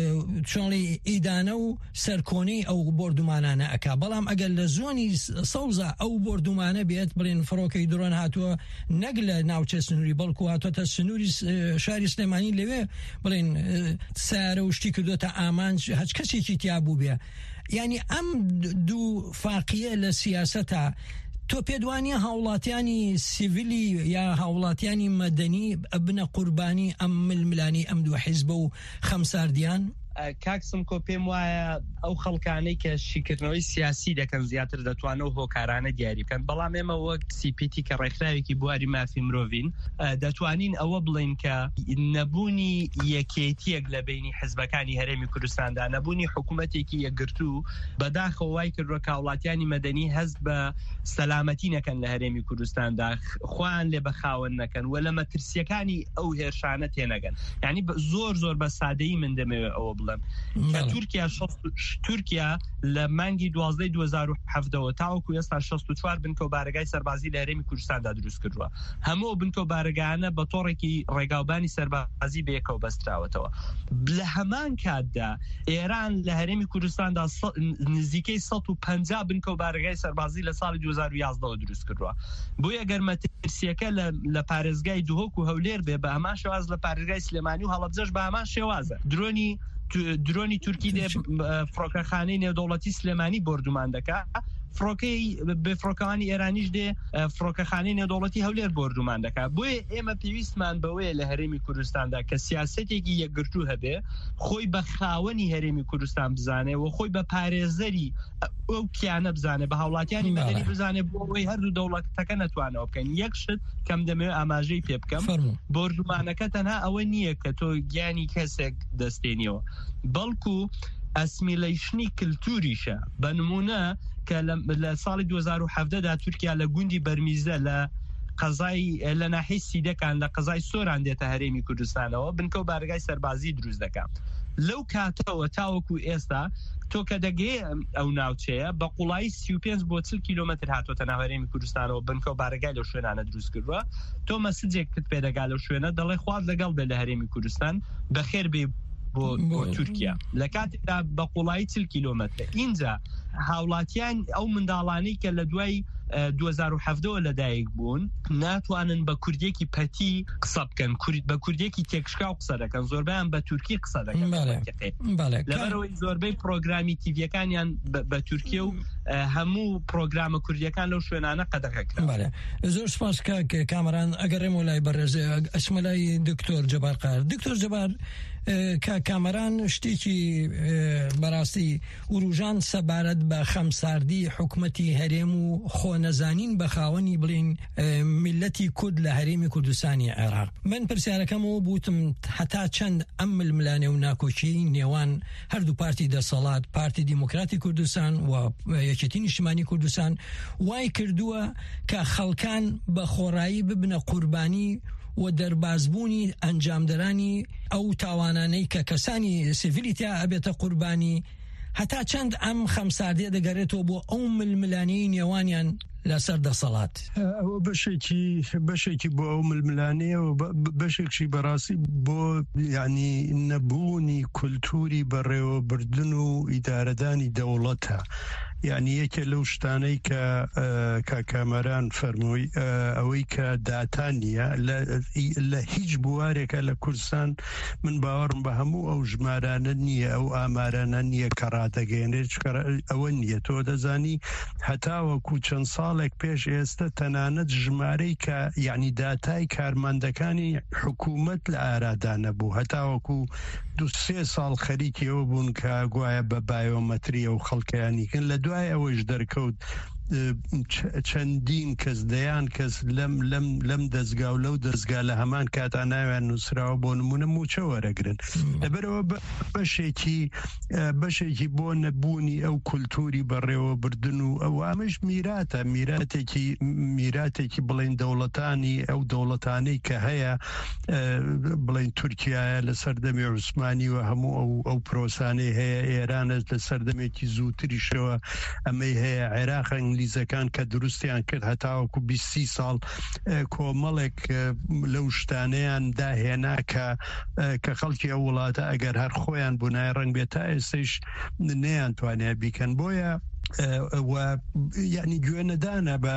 چۆڵی ئیدانە و سەرکۆنەی ئەو بردومانانە ئەکا. بەڵام ئەگەر لە زۆنی سەوزە ئەو بردومانە بێت بڵێن فڕۆکەی درۆن هاتووە نەک لە ناوچە سنووری بەڵکو هاتوۆتە سنووری شاری سلێمانی لەوێ بڵێن سارە و شتی کردوتە ئامانج هەچ کەسێکی تیابوو بێ. ینی ئەم دوو فاقیە لە سیاسەتە تۆ پێدوانیە هاوڵاتیانی سیڤیلی یا هاوڵاتیانی مەدەنی بنە قوربانی ئەم ململانی ئەم دوو حیزبە و خەمساردیان؟ کاکسم کۆ پێم وایە ئەو خەڵکانەی کە شیکردنەوەی سیاسی دەکەن زیاتر دەتوانەوە هۆکارانە دیاری بکەن. بەڵام ئێمە وەک سی پی تی کە ڕێکخراوێکی بواری مافی مرۆڤین دەتوانین ئەوە بڵین کە نەبوونی یەکێتیەک لە بینی حزبەکانی هەرێمی کوردستاندا، نەبوونی حکوومەتێکی یەکگرتوو بەداخەوە وای کردووە کە وڵاتیانی مەدەنی هەست بە سەلامەتی نەکەن لە هەرێمی کوردستاندا، خۆیان لێ بەخاوەن نەکەن و لە مەترسیەکانی ئەو هێرشانە تێنەگەن. یعنی زۆر زۆر بە سادەیی من دەمەوێت ئەوە بڵێم کە تورکیا تورکیا لە مانگی دوازدەی دوو هەزار و هەفتەوە تاوەکو ئێستا شەست و چوار بنکەوبارگای سەربازی لە هەرێمی کوردستاندا دروست کردووە. هەموو بنکەوبارگانە بە تۆڕێکی ڕێگاوبانی سەربازی بەیەکەوە بەستراوەتەوە. لە هەمان کاتدا ئێران لە هەرێمی کوردستاندا نزیکەی سەد و پەنجا بنکەوبارگای سەربازی لە ساڵی دوو هەزار و یازدەوە دروست کردووە. بۆیە گەر مەترسیەکە لە پارێزگای دوهۆک و هەولێر بێ بە هەمان شێواز لە پارێزگای سلێمانی و هەڵەبجەش بە هەمان شێوازە. درۆنی درۆنی تورکی لێ فڕۆکەخانەی نێودەوڵەتی سلێمانی بردومان دەکات، فڕۆکەی بفڕۆکەوانی ئێرانیش دێ فڕۆکەخانەی نێودەوڵەتی هەولێر بردومان دەکات. بۆیە ئێمە پێویستمان بەوەیە لە هەرێمی کوردستاندا کە سیاسەتێکی یەکگرتوو هەبێ، خۆی بە خاوەنی هەرێمی کوردستان بزانێ و خۆی بە پارێزەری ئەو کیانە بزانێ، بە هاوڵاتیانی مەدەنی بزانێ بۆ ئەوەی هەردوو دەوڵەتەکە نەتوانەوە بکەن. یەک شت کەم دەمەوێت ئاماژەی پێ بکەم، بردومانەکە تەنها ئەوە نییە کە تۆ گیانی کەسێک دەستێنیەوە، بەڵکو ئەسمیلەیشنی کللتوریشە. بە نمونە کە لە ساڵی دوو هەزار و هەفتەدا تورکیا لە گوندی بەرمیزە لە قەزای لە ناحیەی سیدەکان لە قەزای سۆران دێتە هەرێمی کوردستانەوە بنکەوبارگای سەربازی دروست دەکات. لەو کاتەوە تاوەکو ئێستا تۆ کە دەگەی ئەو ناوچەیە بە قوڵایی سی و پێنج بۆ چل کیلۆمەتر هاتوۆتە ناو هەرێمی کوردستانەوە بنکەوبارگای لەو شوێنانە دروست کردووە. تۆ مەسجێکت پێدەگا لەو شوێنە دەڵێ خوارد لەگەڵ بێ لە هەرێمی کوردستان بەخێر بێ بۆ تورکیا لە کاتێکدا بە قوڵایی چل کیلۆمەتر. اینجا هاوڵاتیان ئەو منداڵانەی کە لە دوای دو هەزار و هەفت لەدایک بوون ناتوانن بە کوردێکی پەتی قسە بکەن بە کوردێکی تێکشکا و قسە دەکەن زۆربیان بە تورکی قسە دەکەن لەبەرەوەی زۆربەی پرۆگرامی تیڤیەکانیان بە تورکیە و هەموو پرۆگرامە کوردیەکان لەو شوێنانە قەدەغەکرا. زۆر سپاس کە کامەران ئەگەڕێمەوە لای بەڕێز ئەچمە لای دکتۆر جەبار قار. دکتۆر جەبار کە کامەران شتێکی بەڕاستی وروژان سەبارەت بە خەمساردی حکومەتی هەرێم و خۆنەزانین بە خاوەنی بڵین میلەتی کورد لە هەرێمی کوردستانی عێراق. من پرسیارەکەمەوە بوتم هەتا چەند ئەم ململانێ و ناکۆچی نێوان هەردوو پارتی دەسەڵات پارتی دیموکراتی کوردستان و یەکێتی نیشتیمانی کوردستان وای کردووە کە خەڵکان بە خۆڕایی ببنە قوربانی و دەربازبوونی ئەنجامدەرانی ئەو تاوانانەی کە کەسانی سیڤیلیتیا ئەبێتە قوربانی هەتا چەند ئەم خەمساردیە دەگەڕێتەوە بۆ ئەو ململانەی نێوانیان لەسەر دەسەڵات. ئەوە بەشێکی بەشێکی بۆ ئەو ململانەیە و بەشێکشی بەڕاستی بۆ یعنی نەبوونی کولتوری بەڕێوەبردن و ئیدارەدانی دەوڵەتە. یعنی یەکێ لەو شتانەی کە کاکامەران فەرمووی ئەوەی کە داتان نییە لە هیچ بوارێکە لە کوردستان من باوەڕم بە هەموو ئەو ژمارانە نییە ئەو ئامارانە نییە کە ڕادەگەێنێت ئەوە نییە. تۆ دەزانی هەتاوەکو چەند ساڵێک پێش ئێستا تەنانەت ژمارەی کە یعنی داتای کارمەندەکانی حکوومەت لە ئارادانە بوو هەتاوەکو دو سێ ساڵ خەریکیەوە بوون کە گوایە بە بایۆمەتریە و خەڵکیانیکن لە دوای ئەوەش دەرکەوت چەندین کەس دەیان کەس لەم لەم لەم دەستگا و لەو دەستگا لە هەمان کاتا ناویان نووسراوە بۆ نمونە موچە وەرەگرن. لەبەرەوە بەشێکی بەشێکی بۆ نەبوونی ئەو کولتوری بەڕێوەبردن و ئەو ئەمەش میراتە میراتێکی میراتێکی بڵین دەوڵەتانی ئەو دەوڵەتانەی کە هەیە بڵین تورکیایە لە سەردەمی عوسمانی و هەموو ئەو ئەو پرۆسانەی هەیە ئێرانە لە سەردەمێکی زووتریشەوە ئەمەی هەیە عێراق ئینگلیزەکان کە دروستیان کرد هەتاوەکو بیستی ساڵ کۆمەڵێک لەو شتانەیان داهێنا کە کە خەڵکی ئەو وڵاتە ئەگەر هەر خۆیان بوونای ڕەنگ بێت تا ئێستش نەیان توانێ بیکەن. بۆیە و یعنی گوێنەدانە بە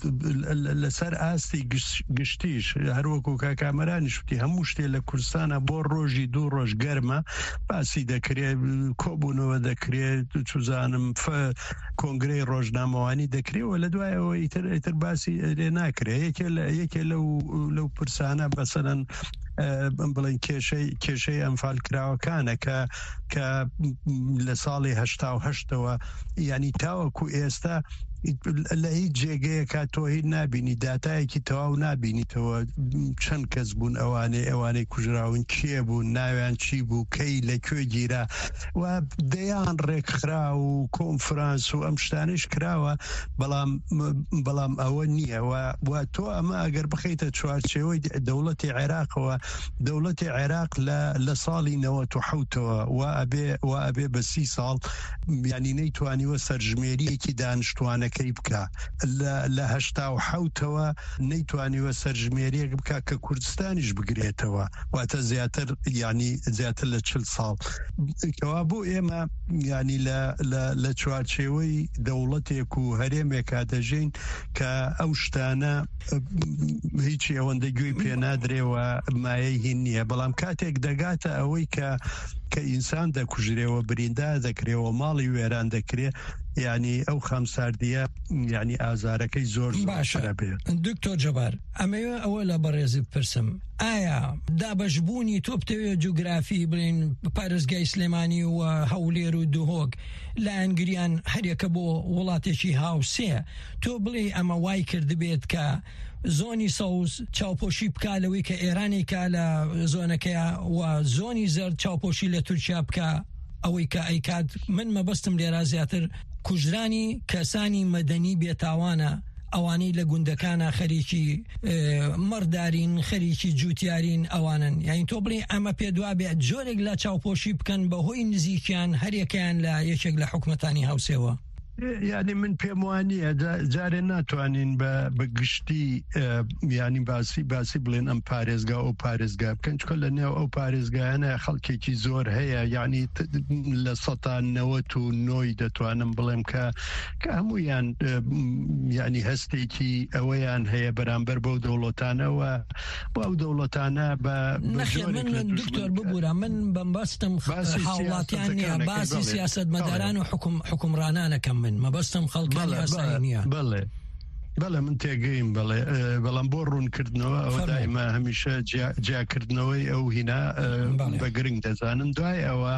لەسەر ئاستی گشتیش هەروەکو کاکامەرانی شتی هەموو شتێ لە کوردستانە بۆ ڕۆژی دوو ڕۆژ گەرمە باسی دەکرێت کۆبوونەوە دەکرێت چوزانم کۆنگرەی ڕۆژنامەوانی دەکرێتەوە لە دوایەوە ئیتر باسی لێ ناکرێت یەکێ لەو پرسانە بەسەرەن بڵین کێشەی کێشەی ئەمفال کراوەکانە کە کە لە ساڵی هەشتا و هەشتەوە ینی تاوەکو ئێستا لە هیچ جێگەیەکە تۆ هیچ نبینی داتایەکی تەواو نبینیتەوە چەند کەس بوون ئەوانەی ئەوانەی کوژراون کێ بوون ناویان چی بوو کەی لەکوێ گیرا و دەیان ڕێکخرا و کۆنفرانس و ئەم شتانش کراوە بەڵام بەڵام ئەوە نییە و تۆ ئەمە ئەگەر بخەیتە چوارچێوەی دەوڵەتی عێراقەوە دەوڵەتی عێراق لە ساڵی نەوەت و حەوتەوە و ئەبێ و ئەبێ بە سی ساڵ ینی نەیتوانیوە سەرژمێریەکی دانیشتوانە کەی بکە لە هەشتا و حەوتەوە نەیتوانیوە سەرژمێریەک بکە کە کوردستانیش بگرێتەوە واتە زیاتر ینی زیاتر لە چل ساڵ کەوا بۆ ئێمە ینی لە چوارچێوەی دەوڵەتێک و هەرێمێکا دەژین کە ئەو شتانە هیچی ئەوەندە گوێی پێ نادرێەوە مایەی هین نییە بەڵام کاتێک دەگاتە ئەوەی کە کە ئینسان دەکوژرێەوە بریندار دەکرێەوە ماڵی وێران دەکرێت یعنی ئەو خەمساردیە یعنی ئازارەکەی زۆر باشە بێت. دکتۆر جەبار ئەمەوێ ئەوە لە بەڕێزی بپرسم ئایا دابەشبوونی تۆ بتەوێت جوگرافی بڵین پارێزگای سلێمانی و هەولێر و دوهۆک لە ئەنگریان هەرێکە بۆ وڵاتێکی هاوسێ تۆ بڵێ ئەمە وای کردبێت کە زۆنی سەوز چاوپۆشی بکە لەوەی کە ئێرانی کا لە زۆنەکەیە و زۆنی زەرد چاوپۆشی لە تورکیا بکە ئەوەی کە ئەیکات من مەبەستم لێرا زیاتر کوژرانی کەسانی مەدەنی بێتاوانە ئەوانەی لە گوندەکانە خەریکی مەڕدارین خەریکی جوتیارین ئەوانن یعنی تۆ بڵێ ئەمە پێدوا بێت جۆرێک لە چاوپۆشی بکەن بەهۆی نزیکیان هەرێکیان لە یەکێک لە حکومەتانی هاوسێوە. یعنی من پێم وانییە جارێ ناتوانین بە گشتی ینی باسی باسی بڵێن ئەم پارێزگا ئەو پارێزگا بکەن چکە لە نێو ئەو پارێزگایانە خەڵکێکی زۆر هەیە یعنی لە سەتان نەوەت و نۆی دەتوانم بڵێم کە کە هەموویان ینی هەستێکی ئەوەیان هەیە بەرامبەر بەو دەوڵەتانەوە بۆ ئەو دەوڵەتانە بە دکتۆر ببوورە من بەمبەستم هاوڵاتیان نییە باسی سیاست مەداران و حکومڕانانەکەم من مەبەستم خەڵکانی ئاسایی نییە. بەڵێ بەڵێ من تێگەیم بڵێ بەڵام بۆ ڕوونکردنەوە ئەوە دایما هەمیشە جیاکردنەوەی ئەو هینا بە گرنگ دەزانن. دوای ئەوە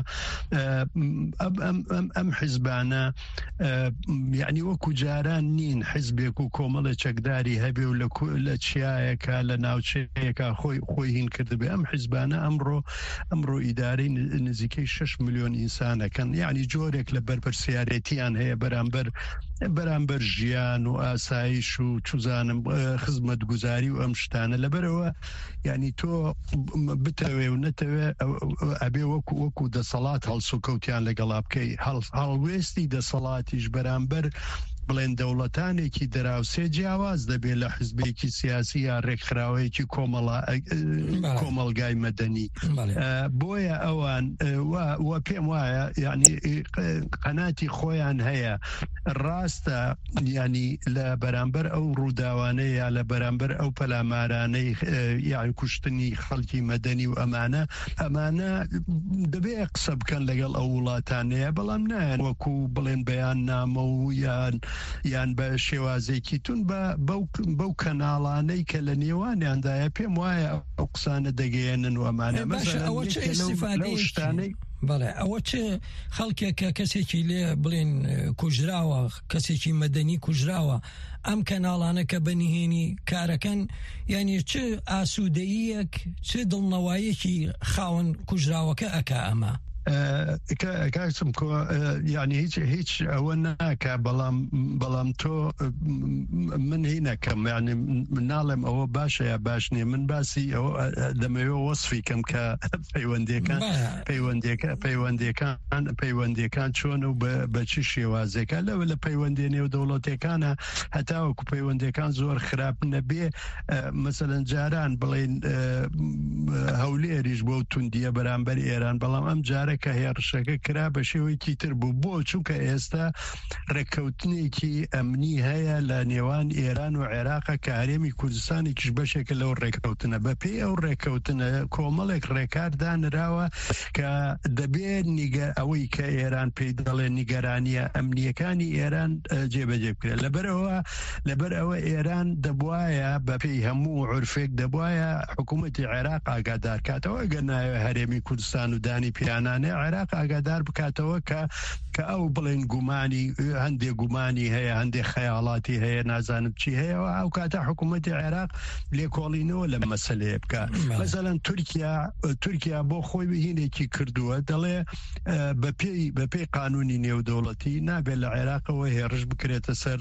ئەم حیزبانە یعنی وەکو جاران نین حیزبێک و کۆمەڵە چەکداری هەبێ و لە چیایەکە لە ناوچەیەکە خۆی خۆی هین کردبێ. ئەم حیزبانە ئەمڕۆ ئەمڕۆ ئیدارەی نزیکەی شش ملیۆن ئینسانەکەن یعنی جۆرێک لە بەرپرسیارەتیان هەیە بەرامبەر بەرامبەر ژیان و ئاسایش و چوزانم خزمەت گوزاری و ئەم شتانە لەبەرەوە ینی تۆ بتەوێ و نەتەوێ ئەبێ وەکو وەکو دەسەڵات هەڵسوکەوتیان لەگەڵا بکەی هەڵوێستی دەسەڵاتیش بەرامبەر بڵێن دەوڵەتانێکی دەراوسێ جیاواز دەبێت لە حزبێکی سیاسی یا ڕێکخراوەیەکی کۆمەڵگای مەدەنی. بۆیە ئەوان وە پێم وایە ینی قەناتی خۆیان هەیە ڕاستە ینی لە بەرامبەر ئەو ڕووداوانەیە یا لە بەرامبەر ئەو پەلامارانەی یان کوشتنی خەڵکی مەدەنی و ئەمانە ئەمانە دەبێ قسە بکەن لەگەڵ ئەو وڵاتانەیە بەڵام نایەن وەکو بڵێن بەیان نامە و یان یان بە شێوازێکی تون بەو کەناڵانەی کە لە نێوانیاندایە پێم وایە ئەو قسانە دەگەێنن و ئەمانە شتانەی بەڵێ ئەوە چه خەڵکێکە کەسێکی لێ بڵێن کوژراوە کەسێکی مەدەنی کوژراوە ئەم کەناڵانە کە بەنهێنی کارەکەن یعنی چ ئاسوودەیەک چ دڵنەوایەکی خاوەن کوژراوەکە ئەکا ئەمە کاکسم کۆ ینی هیچ هیچ ئەوە ناکە بەڵام بەڵام تۆ من هی نەکەم یعنی من ناڵێم ئەوە باشە یا باش نییە من باسی ئەوە دەمەوێت وەسفی کەم کە پەیوەندیەکان پەیوەندیەکە پەیوەندیەکان پەیوەندیەکان چۆن و بە چی شێوازێکە لەوە لە پەیوەندی نێو دەوڵەتەکانە هەتاوەکو پەیوەندیەکان زۆر خراپ نەبێ مەسەلەن جاران بڵێن هەولێریش بۆ توندیە بەرامبەر ئێران بەڵام ئەم جارە کە هێرشەکە کرا بە شێوەیەکی تر بوو بۆ چونکە ئێستا ڕێککەوتنێکی ئەمنی هەیە لە نێوان ئێران و عێراقە کە هەرێمی کوردستانێکیش بەشێکە لەو ڕێککەوتنە بە پێی ئەو ڕێککەوتنە کۆمەڵێک ڕێکاردانراوە کە دەبێت نیگە ئەوەی کە ئێران پێی دەڵێ نیگەرانیە ئەمنیەکانی ئێران جێبەجێ بکرێت لەبەرەوە لەبەر ئەوە ئێران دەبوایە بە پێی هەموو عورفێک دەبوایە حکوومەتی عێراق ئاگادار کاتەوە ئەگەر ناوێ هەرێمی کوردستان و دانی پیانان عێراق ئاگادار بکاتەوە کە کە ئەو بڵێن گومانی هەندێک گومانی هەیە هەندێک خەیاڵاتی هەیە نازانم چی هەیەەوە ئەو کاتە حکوومەتی عێراق لێکۆڵینەوە لە مەسەلەیە بکە مەسەلەن تورکیا تورکیا بۆ خۆی بهینێکی کردووە دەڵێ بە پێی بە پێی قانونی نێودەوڵەتی نابێت لە عێراقەوە هێرش بکرێتە سەر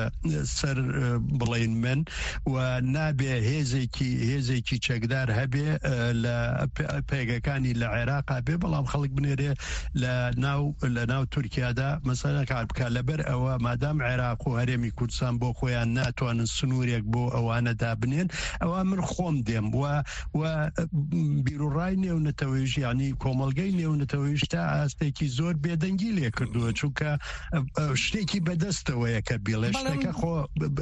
سەر بڵێن من و نابێ هێزێکی هێزێکی چەکدار هەبێ لە پێگەکانی لە عێراقا بێ بەڵام خەڵک بنێرێ لە ناو لە ناو تورکیادا مەسەلە کار بکە لەبەر ئەوە مادام عێراق و هەرێمی کوردستان بۆ خۆیان ناتوانن سنوورێک بۆ ئەوانە دابنێن ئەوە من خۆم دێم وە و بیرروڕای نێونەتەوەیش ینی کۆمەلگەی نێونەتەوەیش تا ئاستێکی زۆر بێدەنگی لێ کردووە چونکە شتێکی بەدەستەوەیە کە بیڵێ شتەکە خۆ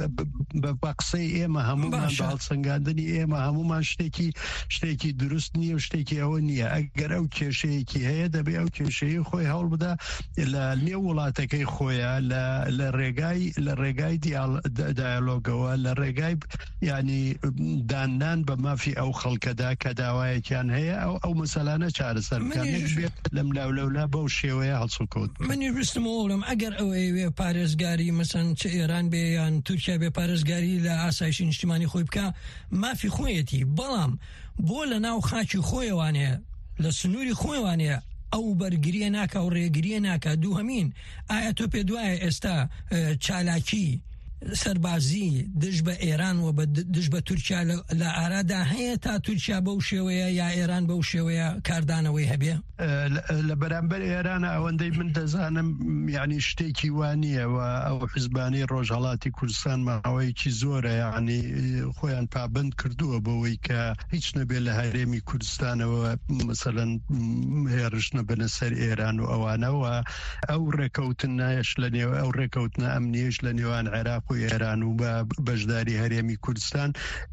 بە قسەی ئێمە هەمومان باڵسەنگاندنی ئێمە هەمومان شتێکی شتێکی دروست نییە و شتێکی ئەوە نییە ئەگەر ئەو کێشەیەکی هەیە دەبێ ئەو کێشەیە خۆی هەوڵ بدا لە نێو وڵاتەکەی خۆیان لە ڕێگای لە ڕێگای دایالۆگەوە لە ڕێگای ینی دانان بە مافی ئەو خەڵکەدا کە داوایەکیان هەیە ئەو ئەو مەسەلانە چارەسەر بکەن بێت لەم لاولەولا بەو شێوەیە هەڵسوکەوت. منی ویستمەوەڵم ئەگەر ئەوەیە پارێزگاری مەسەن چ ئێران بێ یان تورکیا بێ پارێزگاری لە ئاسایشی نیشتیمانی خۆی بکە مافی خۆیەتی بەڵام بۆ لە ناو خاکی خۆیەوانەیە لە سنووری خۆیوانەیە ئەو بەرگریە ناکە و ڕێگریە ناکە دوو هەمین ئایا تۆ پێ دوایە ئێستا چالاکی سەربازی دژ بە ئێران و دژ بە تورکیا لە ئارادا هەیە تا تورکیا بەو شێوەیە یا ئێران بەو شێوەیە کاردانەوەی هەبێ لە بەرامبەر ئێرانە ئەوەندەی من دەزانم یعنی شتێکی وانیەوە ئەو حزبانی ڕۆژهەڵاتی کوردستان ماوەیەکی زۆرە یعنی خۆیان پابند کردووە بەوەی کە هیچ نەبێت لە هەرێمی کوردستانەوە مەسەلەن هێرشنە بنە سەر ئێران و ئەوانەوە ئەو ڕێکەوتن نایەش لە نێو ئەو ڕێکەوتنە ئەمنیەش لە نێوان عێراق و ئێران و بە بەشداری هەرێمی کوردستان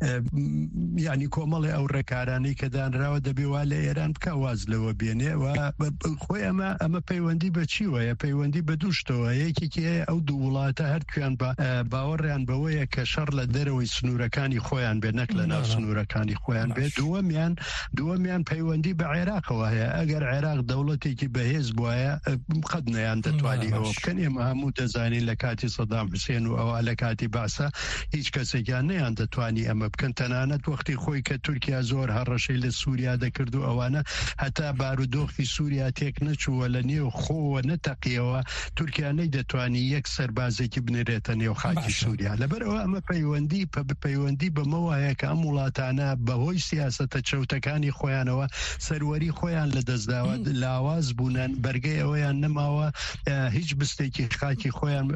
یعنی کۆمەڵی ئەو ڕێکارانەی کە دانراوە دەبێ وا لە ئێران بکە واز لەوە بێنێ و خۆی ئەمە ئەمە پەیوەندی بە چیوەیە پەیوەندی بە دووشتەوە یەکێکی هەیە ئەو دوو وڵاتە هەرکویان باوەڕیان بەوەیە کە شەڕ لە دەرەوەی سنوورەکانی خۆیان بێ نەک لە ناو سنوورەکانی خۆیان بێت دووەمیان دووەمیان پەیوەندی بە عێراقەوە هەیە ئەگەر عێراق دەوڵەتێکی بەهێز بووایە قەت نەیان دەتوانی ئەوە بکەن ئێمە هەموو دەزانین لە کاتی سەدام حوسێن و ئەوە لە کاتی باسە هیچ کەسێکیان نەیان دەتوانی ئەمە بکەن تەنانەت وەختی خۆی کە تورکیا زۆر هەڕەشەی لە سووریا دەکرد و ئەوانە هەتا بارودۆخی سووریا تێک نەچووە لە نێو خۆوە نەتەقیەوە تورکیانەی دەتوانی یەک سەربازێکی بنێرێتە نێو خاکی سووریا لەبەرەوە ئەمە پەیوەندی پەیوەندی بەمەوەیە کە ئەم وڵاتانە بەهۆی سیاسەتە چەوتەکانی خۆیانەوە سەروەری خۆیان لە دەستداوە لاواز بوونان بەرگەی ئەوەیان نەماوە هیچ بستێکی خاکی خۆیان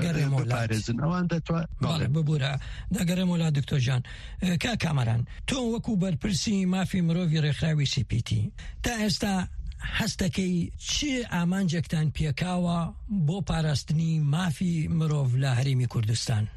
بپارێزن ئەوان ببوورە دەگەڕێم وڵات دکتۆر کا کامەران تۆ وەکو بەرپرسی مافی مرۆڤی ڕێکخراوی سی پی تی تا ئێستا هەستەکەی چی ئامانجێکتان پێکاوە بۆ پاراستنی مافی مرۆڤ لە هەرێمی کوردستان؟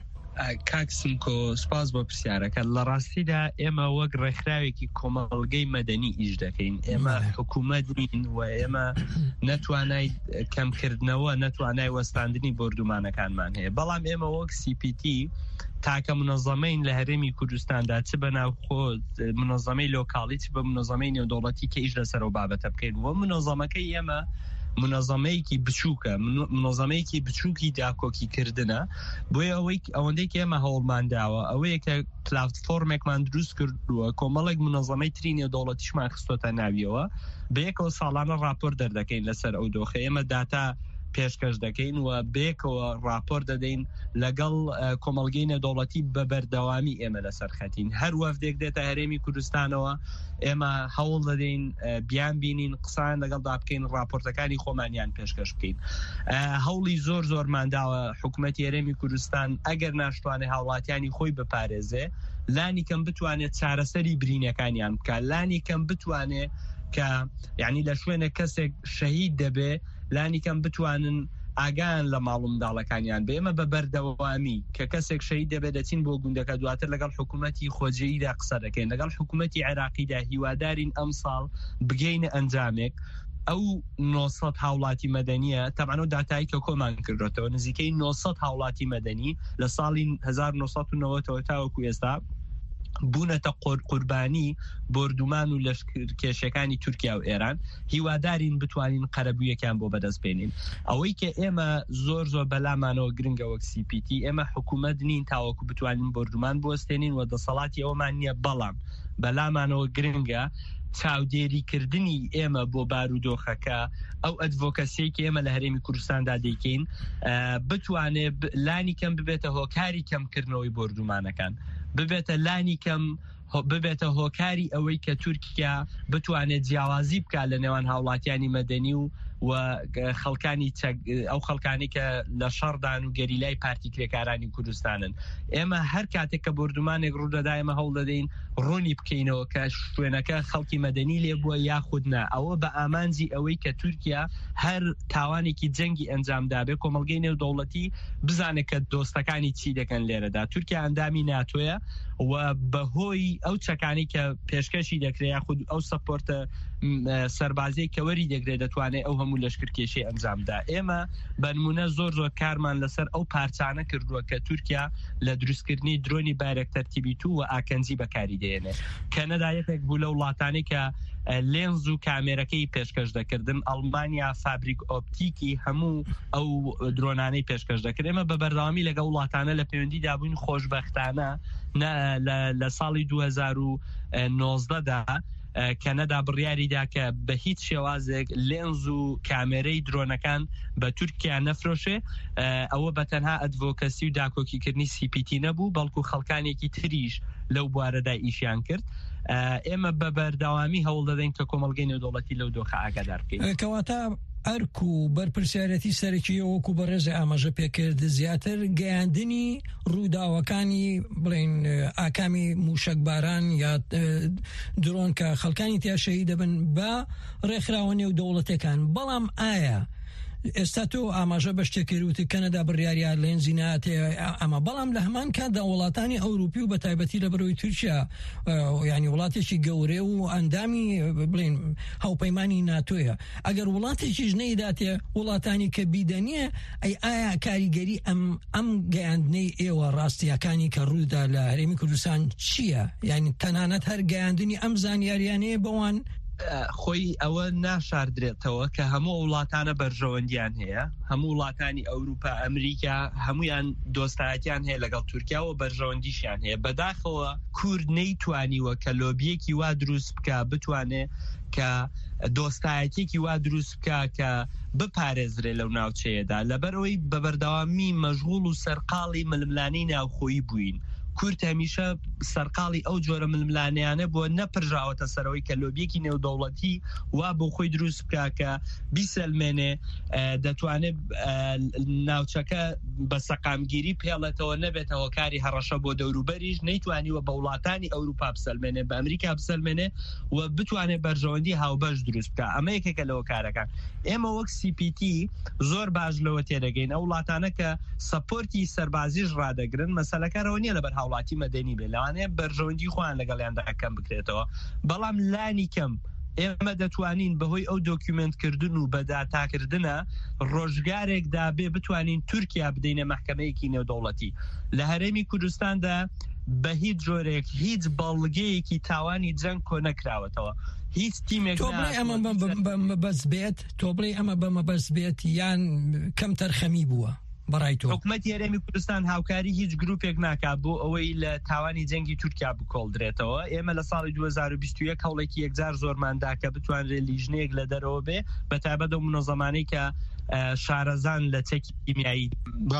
کاکسیمکۆ سپاس بۆ پرسیارەکە لە ڕاستیدا ئێمە وەک ڕێکخراوێکی کۆمەڵگەی مەدەنی ئیش دەکەین ئێمە حکوومەت نین و ئێمە نەتوانای کەمکردنەوە نەتوانای وەستاندنی بردومانەکانمان هەیە بەڵام ئێمە وەک سی پی تی تاکە منەظەمەین لە هەرێمی کوردستاندا چ بەناوخۆ منەظەمەی لۆکاڵی چ بە منەظەمەی نێودەوڵەتی کە ئیش لەسەر و بابەتە بکەین و منەظەمەکەی ئێمە منەظەمەیەکی بچووکە منەظەمەیەکی بچووکی داکۆکی کردنە بۆیە ئەوەی ئەوەندەی کە ئێمە هەوڵمانداوە ئەوەیە کە پلاتفۆرمێکمان دروست کردووە کۆمەڵێک منەظەمەی تری نێودەوڵەتیشمان خستۆتە ناویەوە بەیەکەوە ساڵانە راپۆر دەردەکەین لەسەر ئەو دۆخە ئێمە داتا پێشکەش دەکەین و بێکەوە راپۆر دەدەین لەگەڵ کۆمەڵگەی نێودەوڵەتی بە بەردەوامی ئێمە لەسەر خەتین هەر وەفدێک دێتە هەرێمی کوردستانەوە ئێمە هەوڵ دەدەین بیان بینین قسان لەگەڵ دابکەین راپۆرتەکانی خۆمانیان پێشکەش بکەین هەوڵی زۆر زۆرمانداوە حکوومەتی هەرێمی کوردستان ئەگەر ناشتوانێ هاوڵاتیانی خۆی بپارێزێ لانی کەم بتوانێت چارەسەری برینەکانیان بکە لانی کەم بتوانێت کە یعنی لە شوێنە کەسێک شەهید دەبێ لانی کەم بتوانن ئاگان لە ماڵ و منداڵەکانیان بێمە بە بەردەوامی کە کەسێک شەهید دەبێت دەچین بۆ گوندەکە دواتر لەگەڵ حکوومەتی خۆجێیدا قسە دەکەین لەگەڵ حکوومەتی عێراقیدا هیوادارین ئەم ساڵ بگەینە ئەنجامێک ئەو نۆ سەد هاوڵاتی مەدەنیە تەمانە داتایی کە کۆمان کردێتەوە نزیکەی نۆ سەد هاوڵاتی مەدەنی لە ساڵی هەزار و نۆ سەد و نەوەتەوە تاوەکو ئێستا بوونەتە قوربانی بردومان و لەشکێشەکانی تورکیا و ئێران هیوادارین بتوانین قەرەبوویەکان بۆ بەدەست بێنین ئەوەی کە ئێمە زۆر زۆر بەلامانەوە گرنگە وەک سی پی تی ئێمە حکوومەت نین تاوەکو بتوانین بردومان بوەستێنین و دەسەڵاتی ئەومان نییە بەڵام بەلامانەوە گرنگە چاودێریکردنی ئێمە بۆ بارودۆخەکە ئەو ئەدڤۆکەسیەکی ئێمە لە هەرێمی کوردستاندا دەیکەین بتوانێت لانی کەم ببێتە هۆکاری کەمکردنەوەی بردومانەکان ببێتە لانی کەم ببێتە هۆکاری ئەوەی کە تورکیا بتوانێت جیاوازی بکات لە نێوان هاوڵاتیانی مەدەنی و و خەڵکانی ئەو خەڵکانی کە لە شەڕدان و گەریلای پارتی کرێکارانی کوردستانن ئێمە هەر کاتێک کە بردومانێک ڕوودەدا ئێمە هەوڵ دەدەین ڕوونی بکەینەوە کە شوێنەکە خەڵکی مەدەنی لێ بووە یاخودنا ئەوە بە ئامانجی ئەوەی کە تورکیا هەر تاوانێکی جەنگی ئەنجامدا بێ کۆمەڵگەی نێودەوڵەتی بزانێت کە دۆستەکانی چی دەکەن لێرەدا تورکیا ئەندامی ناتۆیە و بەهۆی ئەو چەکانی کە پێشکەشی دەکرێت یاخود ئەو سەپۆرتە سەربازەی کەوەری دەگرێت دەتوانێت ئەو هەموو لەشکرکێشەی ئەنجامدا ئێمە بەنمونە زۆر زۆر کارمان لەسەر ئەو پارچانە کردووە کە تورکیا لە دروستکردنی درۆنی بایرەکتەر تی بی تو و ئاکەنجی بەکاری دێنێ کەنەدا یەکێک بوو لە وڵاتانی کە لێنز و کامێرەکەی پێشکەش دەکردن ئەڵمانیا فابریک ئۆپتیکی هەموو ئەو درۆنانەی پێشکەش دەکرد ئێمە بە بەردەوامی لەگەڵ وڵاتانە لە پەیوەندی دابووین خۆشبەختانە لە ساڵی دوو هەزار و نۆزدەدا کەنەدا بڕیاریدا کە بە هیچ شێوازێک لێنز و کامێرەی درۆنەکان بە تورکیا نەفرۆشێ. ئەوە بەتەنها ئەدڤۆکەسی و داکۆکیکردنی سی پی تی نەبوو، بەڵکو خەڵکانێکی تریش لەو بوارەدا ئیشیان کرد. ئێمە بە بەردەوامی هەوڵ دەدەین کە کۆمەڵگەی نێودەوڵەتی لەو دۆخە ئاگادار بکەین. کەواتە ئەرک و بەرپرسیارەتی سەرەکی وەکو بە ڕێزی ئاماژە پێکرد زیاتر گەیاندنی ڕووداوەکانی بڵێن ئاکامی موشکباران یا درۆن کە خەڵکانی تیا شەهید دەبن بە ڕێکخراوە نێودەوڵەتەکان. بەڵام ئایا ئێستا تۆ ئاماژە بە شتێکردوتی کەنەدا بڕیاریان لێنزی ناتێ ئەمە، بەڵام لە هەمان کاتدا وڵاتانی ئەوروپی و بە تایبەتی لە بەرەوەی تورکیا ینی وڵاتێکی گەورێ و ئەندامی بڵێن هاوپەیمانی ناتۆیە، ئەگەر وڵاتێکیش نەیداتێ وڵاتانی کە بیدەنیە، ئەی ئایا کاریگەری ئەم ئەم گەیاندنەی ئێوە ڕاستیەکانی کە ڕوودا لە هەرێمی کوردستان چییە؟ یعنی تەنانەت هەر گەیاندنی ئەم زانیاریانەیە بەوان خۆی ئەوە ناشاردرێتەوە کە هەموو وڵاتانە بەرژەوەندیان هەیە، هەموو وڵاتانی ئەوروپا ئەمریکا هەمویان دۆستایەتیان هەیە لەگەڵ تورکیا و بەرژەوەندیشیان هەیە. بەداخەوە کورد نەیتوانیوە کە لۆبیەکی وا دروست بکە بتوانێ کە دۆستایەتێکی وا دروست بکە کە بپارێزرێ لەو ناوچەیەدا، لەبەرەوەی بە بەردەوامی مەشغوڵ و سەرقاڵی ململانەی ناوخۆیی بووین. کورد هەمیشە سەرقاڵی ئەو جۆرە ململانیانە بۆ نەپرژاوەتە سەرەوەی کە لۆبیەکی نێودەوڵەتی وا بۆ خۆی دروست بکە کە بیسەلمێنێ دەتوانێت ناوچەکە بە سەقامگیری پێڵێتەوە نەبێتەوە کاری هەڕەشە بۆ دەوروبەریش، نەیتوانیوە بە وڵاتانی ئەوروپا بسەلمێنێ، بە ئەمریکا بسەلمێنێ و بتوانێت بەرژەوەندی هاوبەش دروست بکە. ئەمە یەکێکە لەوە کارەکان. ئێمە وەک سی پی تی زۆر باش لەوە تێدەگەین ئەو وڵاتانە کە سەپۆرتی سەربازیش ڕادەگرن، مەسەلەکەرەوە نیە لەبەر وڵاتی مەدەنی بێ، لەوانەیە بەرژەوەندی خۆیان لەگەڵیاندا ئەکەم بکرێتەوە. بەڵام لانی کەم ئێمە دەتوانین بەهۆی ئەو دۆکیومنتکردن و بەداتاکردنە ڕۆژگارێک دابێ بتوانین تورکیا بدەینە مەحکەمەیەکی نێودەوڵەتی. لە هەرێمی کوردستاندا بە هیچ جۆرێک هیچ بەڵگەیەکی تاوانی جەنگ کۆ نەکراوەتەوە، هیچ تیمێک تۆ بڵێ ئەمە بەس بێت تۆ بڵێ ئەمە بەمە بەس بێت یان کەم تەرخەمی بووە. حکوومەتی هەرێمی کوردستان هاوکاری هیچ گروپێک ناکات بۆ ئەوەی لە تاوانی جەنگی تورکیا بکۆڵدرێتەوە. ئێمە لە ساڵی دوو هەزار و بیست و یەک هەوڵێکی یەکجار زۆرماندا کە بتوانرێت لیژنەیەک لە دەرەوە بێ، بە تایبەت ئەو منەظەمانەی کە شارەزان لە چەکی کیمیایی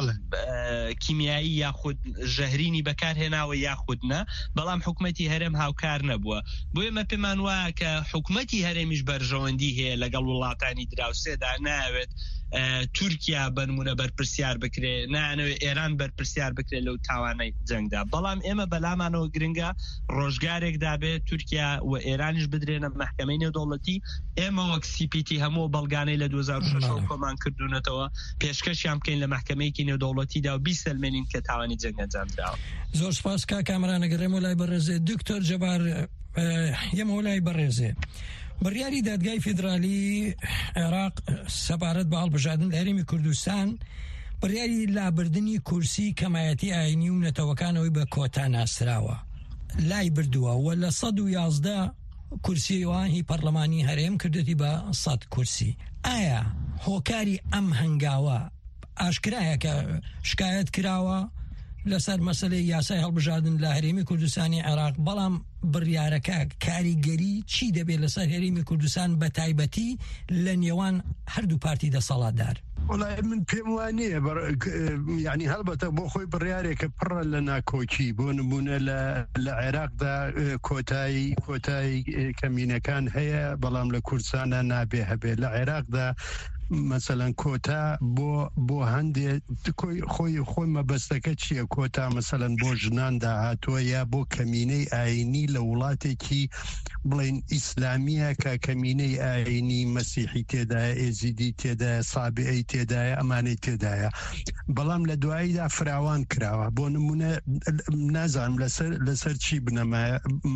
کیمیایی یاخود ژەهرینی بەکارهێناوە یاخودنە، بەڵام حکوومەتی هەرێم هاوکار نەبووە. بۆ ئێمە پێمان وایە کە حکوومەتی هەرێمیش بەرژەوەندی هەیە لەگەڵ وڵاتانی دراوسێدا، ناوێت تورکیا بەنمونە بەرپرسیار بکرێ، نانەوێت ئێران بەرپرسیار بکرێت لەو تاوانەی جەنگدا. بەڵام ئێمە بەلامانەوە گرنگە ڕۆژگارێک دابێت تورکیا و ئێرانیش بدرێنە مەحکەمەی نێودەوڵەتی. ئێمە وەک سی پی تی هەموو بەڵگانەی لە دوو هەزار و شەش کۆمان کردوونەتەوە پێشکەشیان بکەین لە مەحکەمەیەکی نێودەوڵەتیدا و بیسەلمێنین کە تاوانی جەنگ ئەنجامدراوە. زۆر سپاس کا کامرانەگەڕێم و لای بەڕێزێ دکتۆر جەبار یەمە و لای بەڕێزێ. بڕیاری دادگای فیدرالی عێراق سەبارەت بە هەڵبژاردن لە هەرێمی کوردستان بڕیاری لابردنی کورسی کەمایەتی ئاینی و نەتەوەکانەوەی بە کۆتا ناسراوە لای بردووە و لە سەد و یازدە کورسیوانی پەرلەمانی هەرێم کردوێتی بە سەد کورسی. ئایا هۆکاری ئەم هەنگاوە ئاشکرایە کە شکایەت کراوە لەسەر مەسەلەی یاسای هەڵبژاردن لە هەرێمی کوردستانی عێراق، بەڵام بڕیارەکە کاریگەری چی دەبێت لەسەر هەرێمی کوردستان بە تایبەتی لە نێوان هەردوو پارتی دەسەڵاتدار؟ وڵای من پێم وانەیە یعنی هەڵبەتە بۆ خۆی بڕیارێکە پڕە لە ناکۆکی بۆ نمونە لە عێراقدا کۆتایی کۆتایی کەمینەکان هەیە، بەڵام لە کوردستانە نابێ هەبێت. لە عێراقدا مثلا کۆتا بۆ بۆ هەندێ خۆی خۆی مەبەستەکە چییە؟ کۆتا مثلا بۆ ژنان داهاتووە یا بۆ کەمینەی ئاینی لە وڵاتێکی بڵین ئیسلامیە کە کەمینەی ئاینی مەسیحی تێدایە، ئێزیدی تێدایە، سابعی تێدایە، ئەمانەی تێدایە. بەڵام لە دواییدا فراوان کراوە. بۆ نمونە نازانم لەسەر لەسەر چی بنەمایە،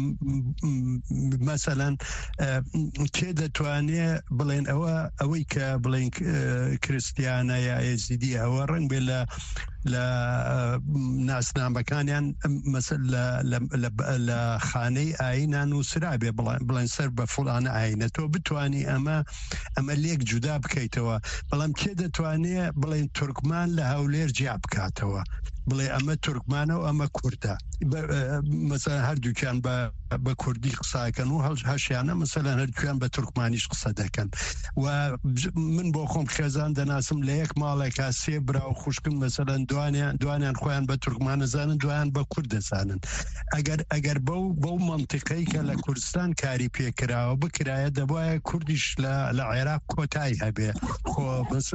مثلا کێ دەتوانێت بڵێن ئەوە ئەوەی کە بڵێن کریستیانە یا ئێزیدی ئەوە ڕەنگ بێ لە لە ناسنامەکانیان لە خانەی ئاینان و سرا بێ بڵێن سەر بە فڵانە ئاینە تۆ بتانی ئەمە ئەمە لێک جودا بکەیتەوە بەڵام کێ دەتوانێت بڵێن تورکمان لە هەولێر جیا بکاتەوە بڵێ ئەمە تورکمانە و ئەمە کوردە مەسەلا هەردووکیان بە کوردی قساکەن و هەشیانە مەسەلا هەردووکیان بە تورکمانیش قسە دەکەن و من بۆ خۆم خێزان دەناسم لە یەک ماڵێکا سێ برا و خوشکن مەسەلا دوانیان دوانیان خۆیان بە تورکمان دەزانن دویان بە کورد دەزانن ئەگەر ئەگەر بەو بەو مەنتیقەی کە لە کوردستان کاری پێکراوە بکرایە دەبایە کوردیش لە عێراق کۆتایی هەبێ خۆ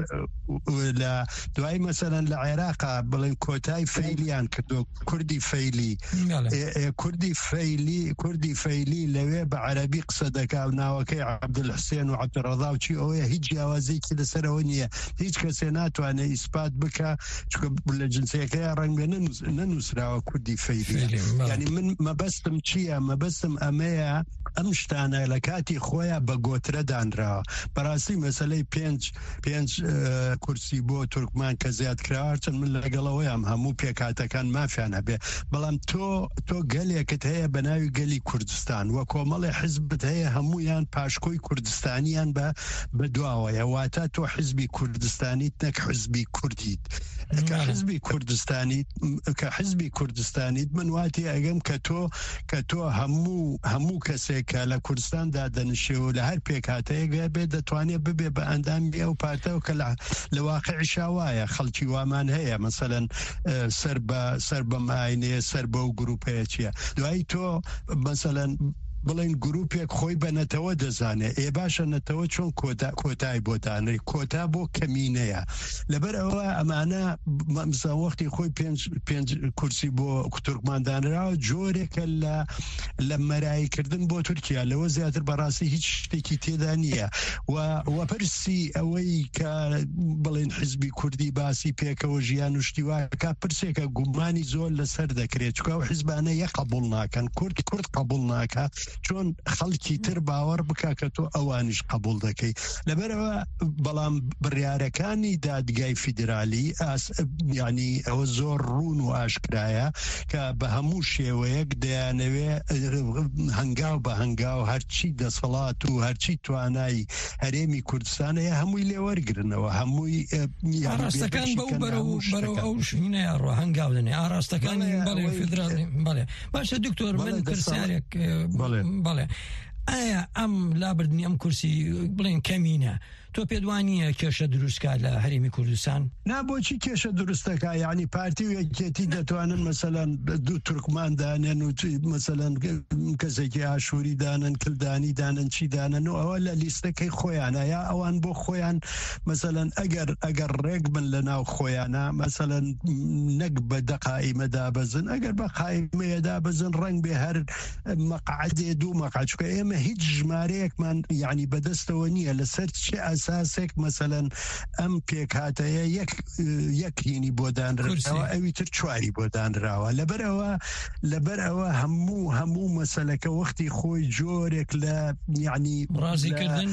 لە دوای مەسەلا لە عێراقا بڵێن کۆتایی فەیلیان کردو کوردی فەیلی کوردی فەیلی کوردی فەیلی لەوێ بە عەرەبی قسە دەکا و ناوەکەی عەبدولحسێن و عەبدولڕەضا و چی ئەوەیە هیچ جیاوازێکی لەسەرەوە نییە هیچ کەسێ ناتوانێت ئیسپات بکە چونکە لە جنسیەکەی ڕەنگ بێ نەنووسراوە کوردی فەیلی یعنی من مەبەستم چییە مەبەستم ئەمەیە ئەم شتانە لە کاتی خۆیان بە گۆترە دانراوە بەڕاستی مەسەلەی پێنج پێنج کورسی بۆ تورکمان کە زیاد کراوە چەند من لەگەڵەوەیان هەموو پێکاتەکان مافیان هەبێ بەڵام تۆ تۆ گەلێکت هەیە بە ناوی گەلی کوردستان وە کۆمەڵی حیزبت هەیە هەمویان پاشکۆی کوردستانیان بە بەدواوەیە واتە تۆ حیزبی کوردستانیت نەک حیزبی کوردیت کە حیزبی کوردستانیت کە حیزبی کوردستانیت من واتی ئەگەم کە تۆ کە تۆ هەموو هەموو کەسێک کە لە کوردستاندا دەنشێ لە هەر پێکاتەیەگە بێ دەتوانێت ببێ بە ئەندامی ئەو پارتەوە کە لە واقعی شاوایە خەڵکی وامان هەیە مەسەلەن سەر بە سەر بەم ئاینەیە سەر بە و گروپەیە چییە دوایی تۆ مەسەلەن بڵێن گروپێک خۆی بە نەتەوە دەزانێت ئێ باشە نەتەوە چۆن کۆتای بۆ دانری کۆتا بۆ کەمینەیە لەبەر ئەوە ئەمانە مەسا وەختی خۆی پێنج کورسی بۆ تورکماندانراوە جۆرێکە لە لە مەرایکردن بۆ تورکیا لەوە زیاتر بەڕاستی هیچ شتێکی تێدا نییە و پرسی ئەوەی کە بڵێن حیزبی کوردی باسی پێکەوە ژیان و شتیواکە پرسێکە گومانی زۆر لەسەر دەکرێت چکە و حیزبانە یە قبول ناکەن کورد کورد قبول ناکە چۆن خەڵکی تر باوەڕ بکە کە تۆ ئەوانیش قبول دەکەی لەبەرەوە بەڵام بڕیارەکانی دادگای فیدرالی ینی ئەوە زۆر ڕوون و ئاشکرایە کە بە هەموو شێوەیەک دەیانەوێ هەنگاو بە هەنگاو هەرچی دەسەڵات و هەرچی توانایی هەرێمی کوردستانەیە هەمووی لێوەرگرنەوە هەمووی ئاراستەکان بەرەو ئەو شینەیە ڕۆ هەنگاو دەنێ ئاراستەکانی بەڵێ فیدرالی بەڵێ باشە دکتۆر من پرسیارێک بەڵێ ئایا ئەم لابردنی ئەم کورسی بڵێن کەمینە تۆ پێدوانیە کێشە دروستکە لە هەرێمی کوردستان نابۆچی کێشە دروستەکە یعنی پارتی و یەکێتی دەتوانن مەسەلەن دوو تورکمان دانێن و مەسەلەن کەسێکی ئاشووری دانن کلدانی دانن چی دانن و ئەوە لە لیستەکەی خۆیانە یا ئەوان بۆ خۆیان مەسەلەن ئەگەر ئەگەر ڕێک بن لە ناو خۆیانە مەسەلەن نەک بە دەقائیمە دابەزن ئەگەر بە قائیمەیە دابەزن ڕەنگ بێ هەر مەقعدێ دوو مەقعچکە ئێمە هیچ ژمارەیەکمان یعنی بەدەستەوە نییە لەسەر چی ئەساسێک مەسەلەن ئەم پێکهاتەیە یەک یەکینی بۆ دانراوە ئەوی تر چواری بۆ دانراوە لەبەرەوە لەبەر ئەوە هەموو هەموو مەسەلەکە وەختی خۆی جۆرێک لە یعنی ڕازیکردن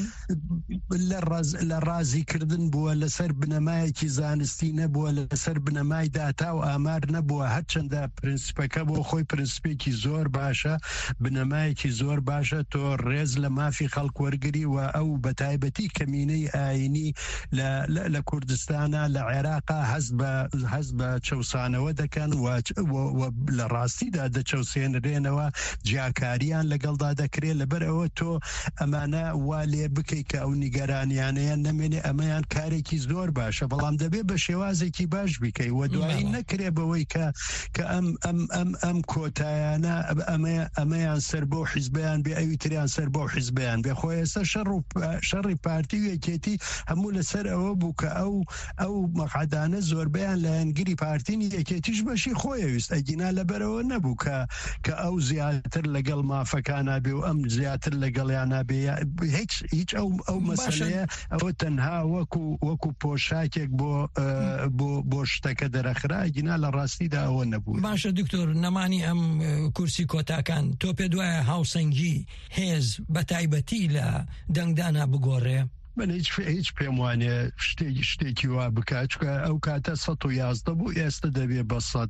لە ڕازیکردن بووە لەسەر بنەمایەکی زانستی نەبووە لەسەر بنەمای داتا و ئامار نەبووە هەرچەندە پرینسیپەکە بۆ خۆی پرینسیپێکی زۆر باشە بنەمایەکی زۆر باشە تۆ ڕێز لە مافی خەڵک وەرگری و ئەو بەتایبەتی کەمینەی ئاینی لە کوردستانە لە عێراقا هەست بە چەوسانەوە دەکەن و لە ڕاستیدا دەچەوسێنرێنەوە جیاکاریان لەگەڵدا دەکرێت لەبەر ئەوە تۆ ئەمانە وا لێ بکەیت کە ئەو نیگەرانیانەیە نەمێنێ ئەمەیان کارێکی زۆر باشە بەڵام دەبێت بە شێوازێکی باش بکەیت و دوایی نەکرێ بەوەی کە کە ئەم ئەم ئەم ئەم کۆتایانە ئەمەیان سەر بۆ حیزبیان بێ ئەوی تریان سەر بۆ حیزبیان بێ خۆی ئێستا شەڕی پارتی و یەکێتی هەموو لەسەر ئەوە بوو کە ئەو ئەو مەقعدانە زۆربیان لە هەنگری پارتینی یەکێتیش بەشی خۆیەویست ئەگینا لەبەرەوە نەبوو کە کە ئەو زیاتر لەگەڵ مافەکانە بێ و ئەم زیاتر لەگەڵیانە بێ هیچ هیچ ئەو ئەو مەسەلەیە ئەوە تەنها وەکو وەکو پۆشاکێک بۆ بۆ بۆ شتەکە دەرەخرا ئەگینا لە ڕاستیدا ئەوە نەبوو. باشە دکتۆر نەمانی ئەم کورسی کۆتاکان تۆ پێ دوایە هاوسەنگی هێز بە تایبەتی لە دەنگدانا بگۆڕێ من هیچ هیچ پێم وانێ شتێکی شتێکی وا بکات چکە ئەو کاتە سەد و یازدە بوو ئێستا دەبێ بە سەد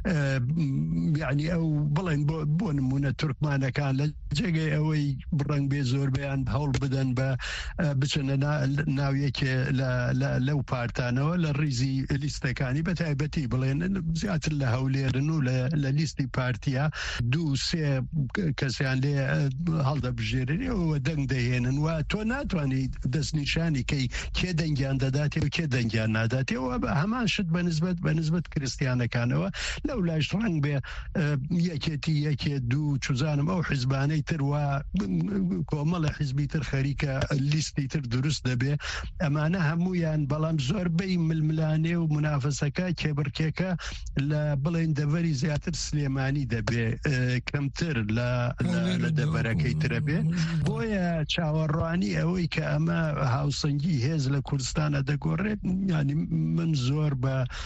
یعنی ئەو بڵێن بۆ نمونە تورکمانەکان لە جێگەی ئەوەی بڕنگ بێ زۆربیان هەوڵ بدەن بە بچنە ناویەکێ لەو پارتانەوە لە ڕیزی لیستەکانی بە تایبەتی بڵێن زیاتر لە هەولێرن و لە لیستی پارتیا دوو سێ کەسیان لێ هەڵدەبژێرنی ئەوە دەنگ دەهێنن و تۆ ناتوانانی دەستنیشانی کەی کێ دەنگیان دەداتێ و کێ دەنگیان ناداتێەوە بە هەمان شت بەنسبەت بەنسبەت کریستیانەکانەوە لەو لایش ڕەنگ بێ یەکێتی یەکێ دوو چوزانم ئەو حیزبانەی تر وە کۆمەڵە حیزبی تر خەریکە لیستی تر دروست دەبێ ئەمانە هەمویان بەڵام زۆربەی ململانێ و منافسەکە کێبرکێکە لە بڵێن دەڤەری زیاتر سلێمانی دەبێ کەمتر لە دەڤەرەکەی ترە بێ بۆیە چاوەڕوانی ئەوەی کە ئەمە هاوسەنگی هێز لە کوردستانە دەگۆڕێت ینی من زۆر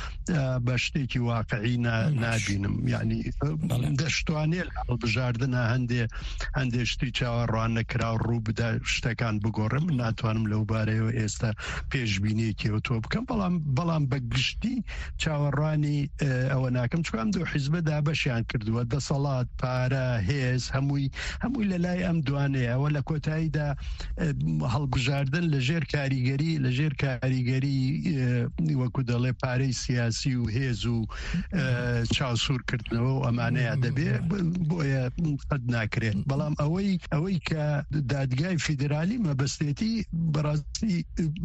بە شتێکی واقعی نابینم ینی دەشتوانێت هەڵبژاردنە هەندێ هەندێ شتی چاوەڕوان نەکرا و ڕوو بدە شتەکان بگۆڕم ناتوانم لەو بارەیەوە ئێستا پێشبینیەکیەوە تۆ بکەم بەڵام بەڵام بە گشتی چاوەڕوانی ئەوە ناکەم چکام دوو حیزبەدا بەشیان کردووە دەسەڵات پارە هێز هەمووی هەمووی لە لای ئەم دوانەیە ئەوە لە کۆتاییدا هەڵبژاردن لە ژێر کاریگەری لە ژێر کاریگەری وەکو دەڵێ پارەی سیاسی و هێز و چاوسوورکردنەوە و ئەمانەیە دەبێ بۆیە قەت ناکرێت بەڵام ئەوەی ئەوەی کە دادگای فیدرالی مەبەستێتی بەڕاستی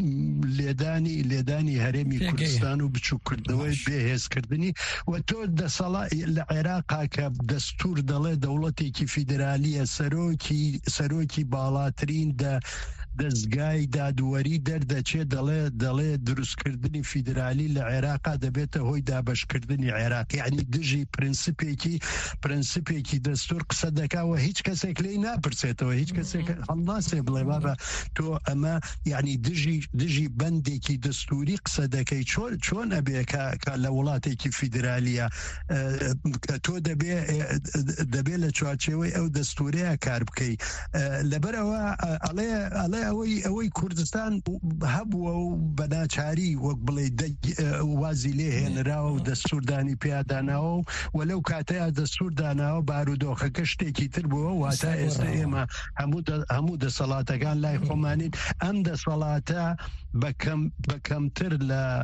لێدانی لێدانی هەرێمی کوردستان و بچووکردنەوەی بێهێزکردنی و تۆ دەسەڵات لە عێراقا کە دەستور دەڵێ دەوڵەتێکی فیدرالیە سەرۆکی سەرۆکی باڵاترین دە دەستگای دادوەری دەردەچێت دەڵێ دەڵێ دروستکردنی فیدرالی لە عێراقا دەبێتە هۆی دابشکردنی عێراق یعنی دژی پرینسیپێکی پرینسیپێکی دەستور قسە دەکاوە هیچ کەسێک لێی ناپرسێتەوە هیچ کەسێک هەڵناسێ بڵێ بابە تۆ ئەمە یعنی دژی دژی بەندێکی دەستوری قسە دەکەی چۆن چۆن ئەبێ کە لە وڵاتێکی فیدرالیە کە تۆ دەبێ دەبێت لە چوارچێوەی ئەو دەستورەیە کار بکەی لەبەرەوە ئەڵێ ئەڵێ ئەوەی ئەوەی کوردستان هەبووە و بەناچاری وەک بڵێ وازی لێ هێنراوە و دەستوردانی پیاداناوە و وەلەو کاتەیە دەستورداناوە بارودۆخەکە شتێکی تر بووە واتە ئێستا ئێمە هەموو دەسەڵاتەکان لای خۆمانین ئەم دەسەڵاتە بەکەمتر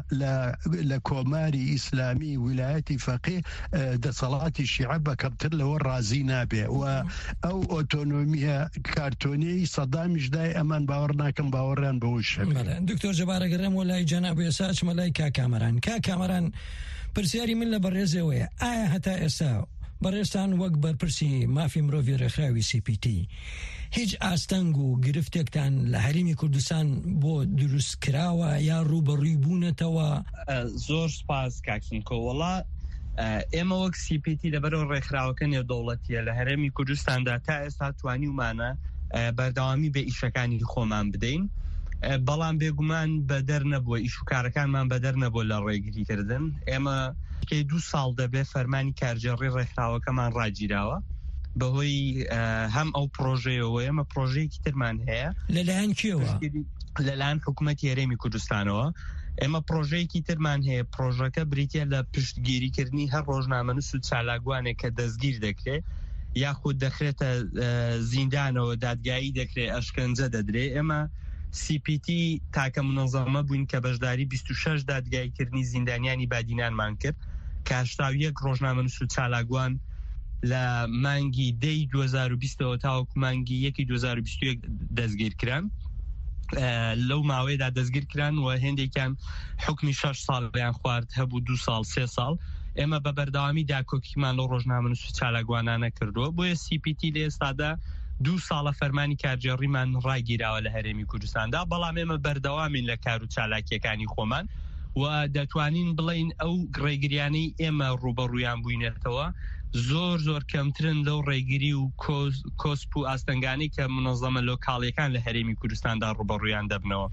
لە کۆماری ئیسلامی ویلایەتی فەقیه دەسەڵاتی شیعە بەکەمتر لەوە ڕازی نابێ و ئەو ئۆتۆنۆمیە کارتۆنیی سەدامیشدای ئەمان باوەڕ ناکەم باوەڕیان بەوەی شەبێ. دکتۆر جەبارەگەڕێمەوە لای جەناب یاسا چمە لای کاکامەران کاکامەران پرسیاری من لە بەڕێزەوەیە ئایا هەتا ئێستا بەڕێستان وەک بەرپرسی مافی مرۆڤی ڕێکخراوی سی پی تی هیچ ئاستەنگ و گرفتێکتان لە هەرێمی کوردستان بۆ دروست کراوە یا ڕوبەڕووی بوونەتەوە؟ زۆر سپاس کاکسنکۆ وەڵا ئێمە وەک سی پی تی لەبەرەوە ڕێکخراوەکە نێودەوڵەتیە لە هەرێمی کوردستاندا تا ئێستا توانی ومانە بەردەوامی بە ئیشەکانی خۆمان بدەین بەڵام بێگومان بەدەر نەبووە ئیش و کارەکانمان بەدەر نەبووە لە ڕێگریکردن ئێمە کەی دوو ساڵ دەبێ فەرمانی کارجێڕی ڕێکخراوەکەمان ڕاگیراوە بەهۆی هەم ئەو پرۆژەیەوە ئێمە پرۆژەیەکی ترمان هەیە لەلایەن کێوە؟ لەلایەن حکوومەتی هەرێمی کوردستانەوە ئێمە پرۆژەیەکی ترمان هەیە پرۆژەکە بریتە لە پشتگیریکردنی هەر ڕۆژنامەنووس و چالاکوانێک کە دەستگیر دەکرێت یاخود دەخرێتە زیندانەوە دادگایی دەکرێت ئەشکەنجە دەدرێ ئێمە سی پی تی تاکە منەظەمە بووین کە بەشداری بیست و شەش دادگایکردنی زیندانیانی بادینانمان کرد کە هەشتا و یەک ڕۆژنامەنووس و چالاکوان لە مانگی دەی دوو هەزار و بیستەوە تاوەکو مانگی یەکی دوو هەزار و بیست و یەک دەستگیرکران لەو ماوەیەدا دەستگیرکران و هێندێکیان حکمی شەش ساڵیان خوارد هەبوو دو ساڵ سێ ساڵ ئێمە بە بەردەوامی داکۆکیمان لەو ڕۆژنامەنووس و چالاکوانانە کردووە بۆیە سی پی تی لە ئێستادا دوو ساڵە فەرمانی کارجێڕیمان ڕاگیراوە لە هەرێمی کوردستاندا بەڵام ئێمە بەردەوامین لە کار و چالاکیەکانی خۆمان و دەتوانین بڵین ئەو ڕێگریانەی ئێمە ڕوبەڕوویان بووینێتەوە زۆر زۆر کەمترن لەو ڕێگیری و کۆسپ و ئاستەنگانی کە منەظەمە لۆکاڵیەکان لە هەرێمی کوردستاندا ڕوبەڕوویان دەبنەوە.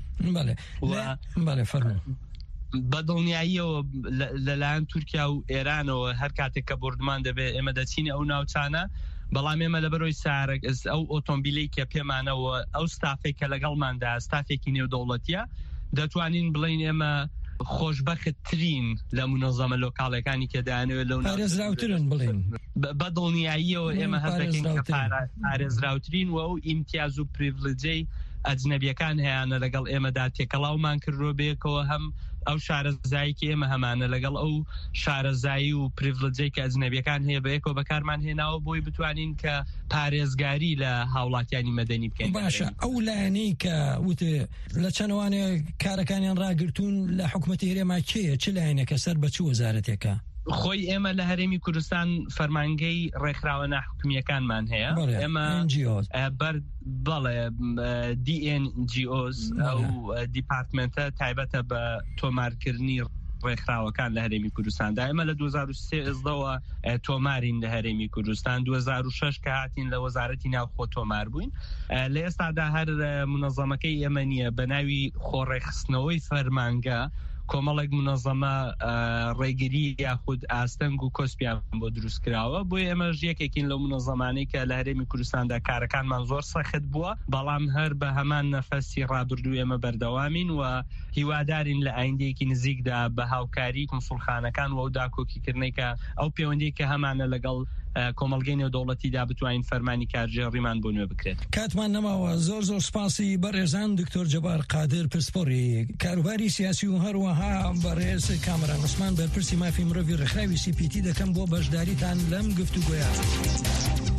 بە دڵنیاییەوە لەلایەن تورکیا و ئێرانەوە هەر کاتێک کە بردمان دەبێت ئێمە دەچینە ئەو ناوچانە بەڵام ئێمە لەبەرەوەی سارێک ئەو ئۆتۆمبیلەی کە پێمانەوە ئەو ستافێک کە لەگەڵماندا ستافێکی نێودەوڵەتیە دەتوانین بڵین ئێمە خۆشبەختترین لە منۆزەمە لۆکاڵەکانی کە دایانەوێت لەو پارێزراوترن بڵین بەدڵنیاییەوە ئێمە هەستەکەین کە پارێزراوترین و ئەو ئیمتیاز و پریڤلێجەی ئەجنەبیەکان هەیەە لەگەڵ ئێمەدا تێکەڵاومان کردۆ بێکەوە هەم ئەو شارەزاییکی ئێمە هەمانە لەگەڵ ئەو شارەزایی و پریڤلێجەی کە ئەجنەبیەکان هەیە بەیەکەوە بەکارمان هێناوە بۆی بتوانین کە پارێزگاری لە هاوڵاتیانی مەدەنی بکەین. باشە ئەو لایەنەی کە وتە لە چەندوانێ کارەکانیان ڕاگرتوون لە حکوومەتی هەرێما کێیە چ لایەنێکە سەر بە چ وەزارەتێکە؟ خۆی ئێمە لە هەرێمی کوردستان فەرمانگەی ڕێکخراوە ناحکومیەکان هەیە ئێمە بەر بەڵێ دی ئێن جی ئۆز ئەو دیپارتمنتە تایبەتە بە تۆمارکردنی ڕێکخراوەکان لە هەرێمی کوردستاندا ئێمە لە دوو هەزار و سێ ئەزدەوە تۆمارین لە هەرێمی کوردستان دوو هەزار و شەش کە هاتین لە وەزارەتی ناوخۆ تۆمار بووین لە ئێستادا هەر منەظەمەکەی ئێمە نییە بەناوی خۆڕێخستنەوەی فەرمانگە کۆمەڵێک منەظەمە ڕێگیری یاخود ئاستەنگ و کۆسپیان بۆ دروستکراوە بۆی ئێمەش یەکێکین لەو منەظەمانەی کە لە هەرێمی کوردستاندا کارەکانمان زۆر سەخت بووە بەڵام هەر بە هەمان نەفەسی ڕابردوو ئێمە بەردەوامین و هیوادارین لە ئایندەیەکی نزیکدا بە هاوکاری کۆنسوڵخانەکان و ئەو داکۆکیکردنەی کە ئەو پەیوەندی کە هەمانە لەگەڵ کۆمەڵگەی نێودەوڵەتیدا بتوانین فەرمانی کارژێڕیمان بۆ نوێ بکرێت. کاتمان نەماوە زۆر زۆر سپاسی بەڕێزان دکتۆر جەبار قادر پسپۆڕی کاروباری سیاسی و هەروەها بەڕێز کامران عوسمان بەرپرسی مافی مرۆڤی ڕێکخراوی سی پی تی دەکەم بۆ بەشداریتان لەم گفتوگۆیە.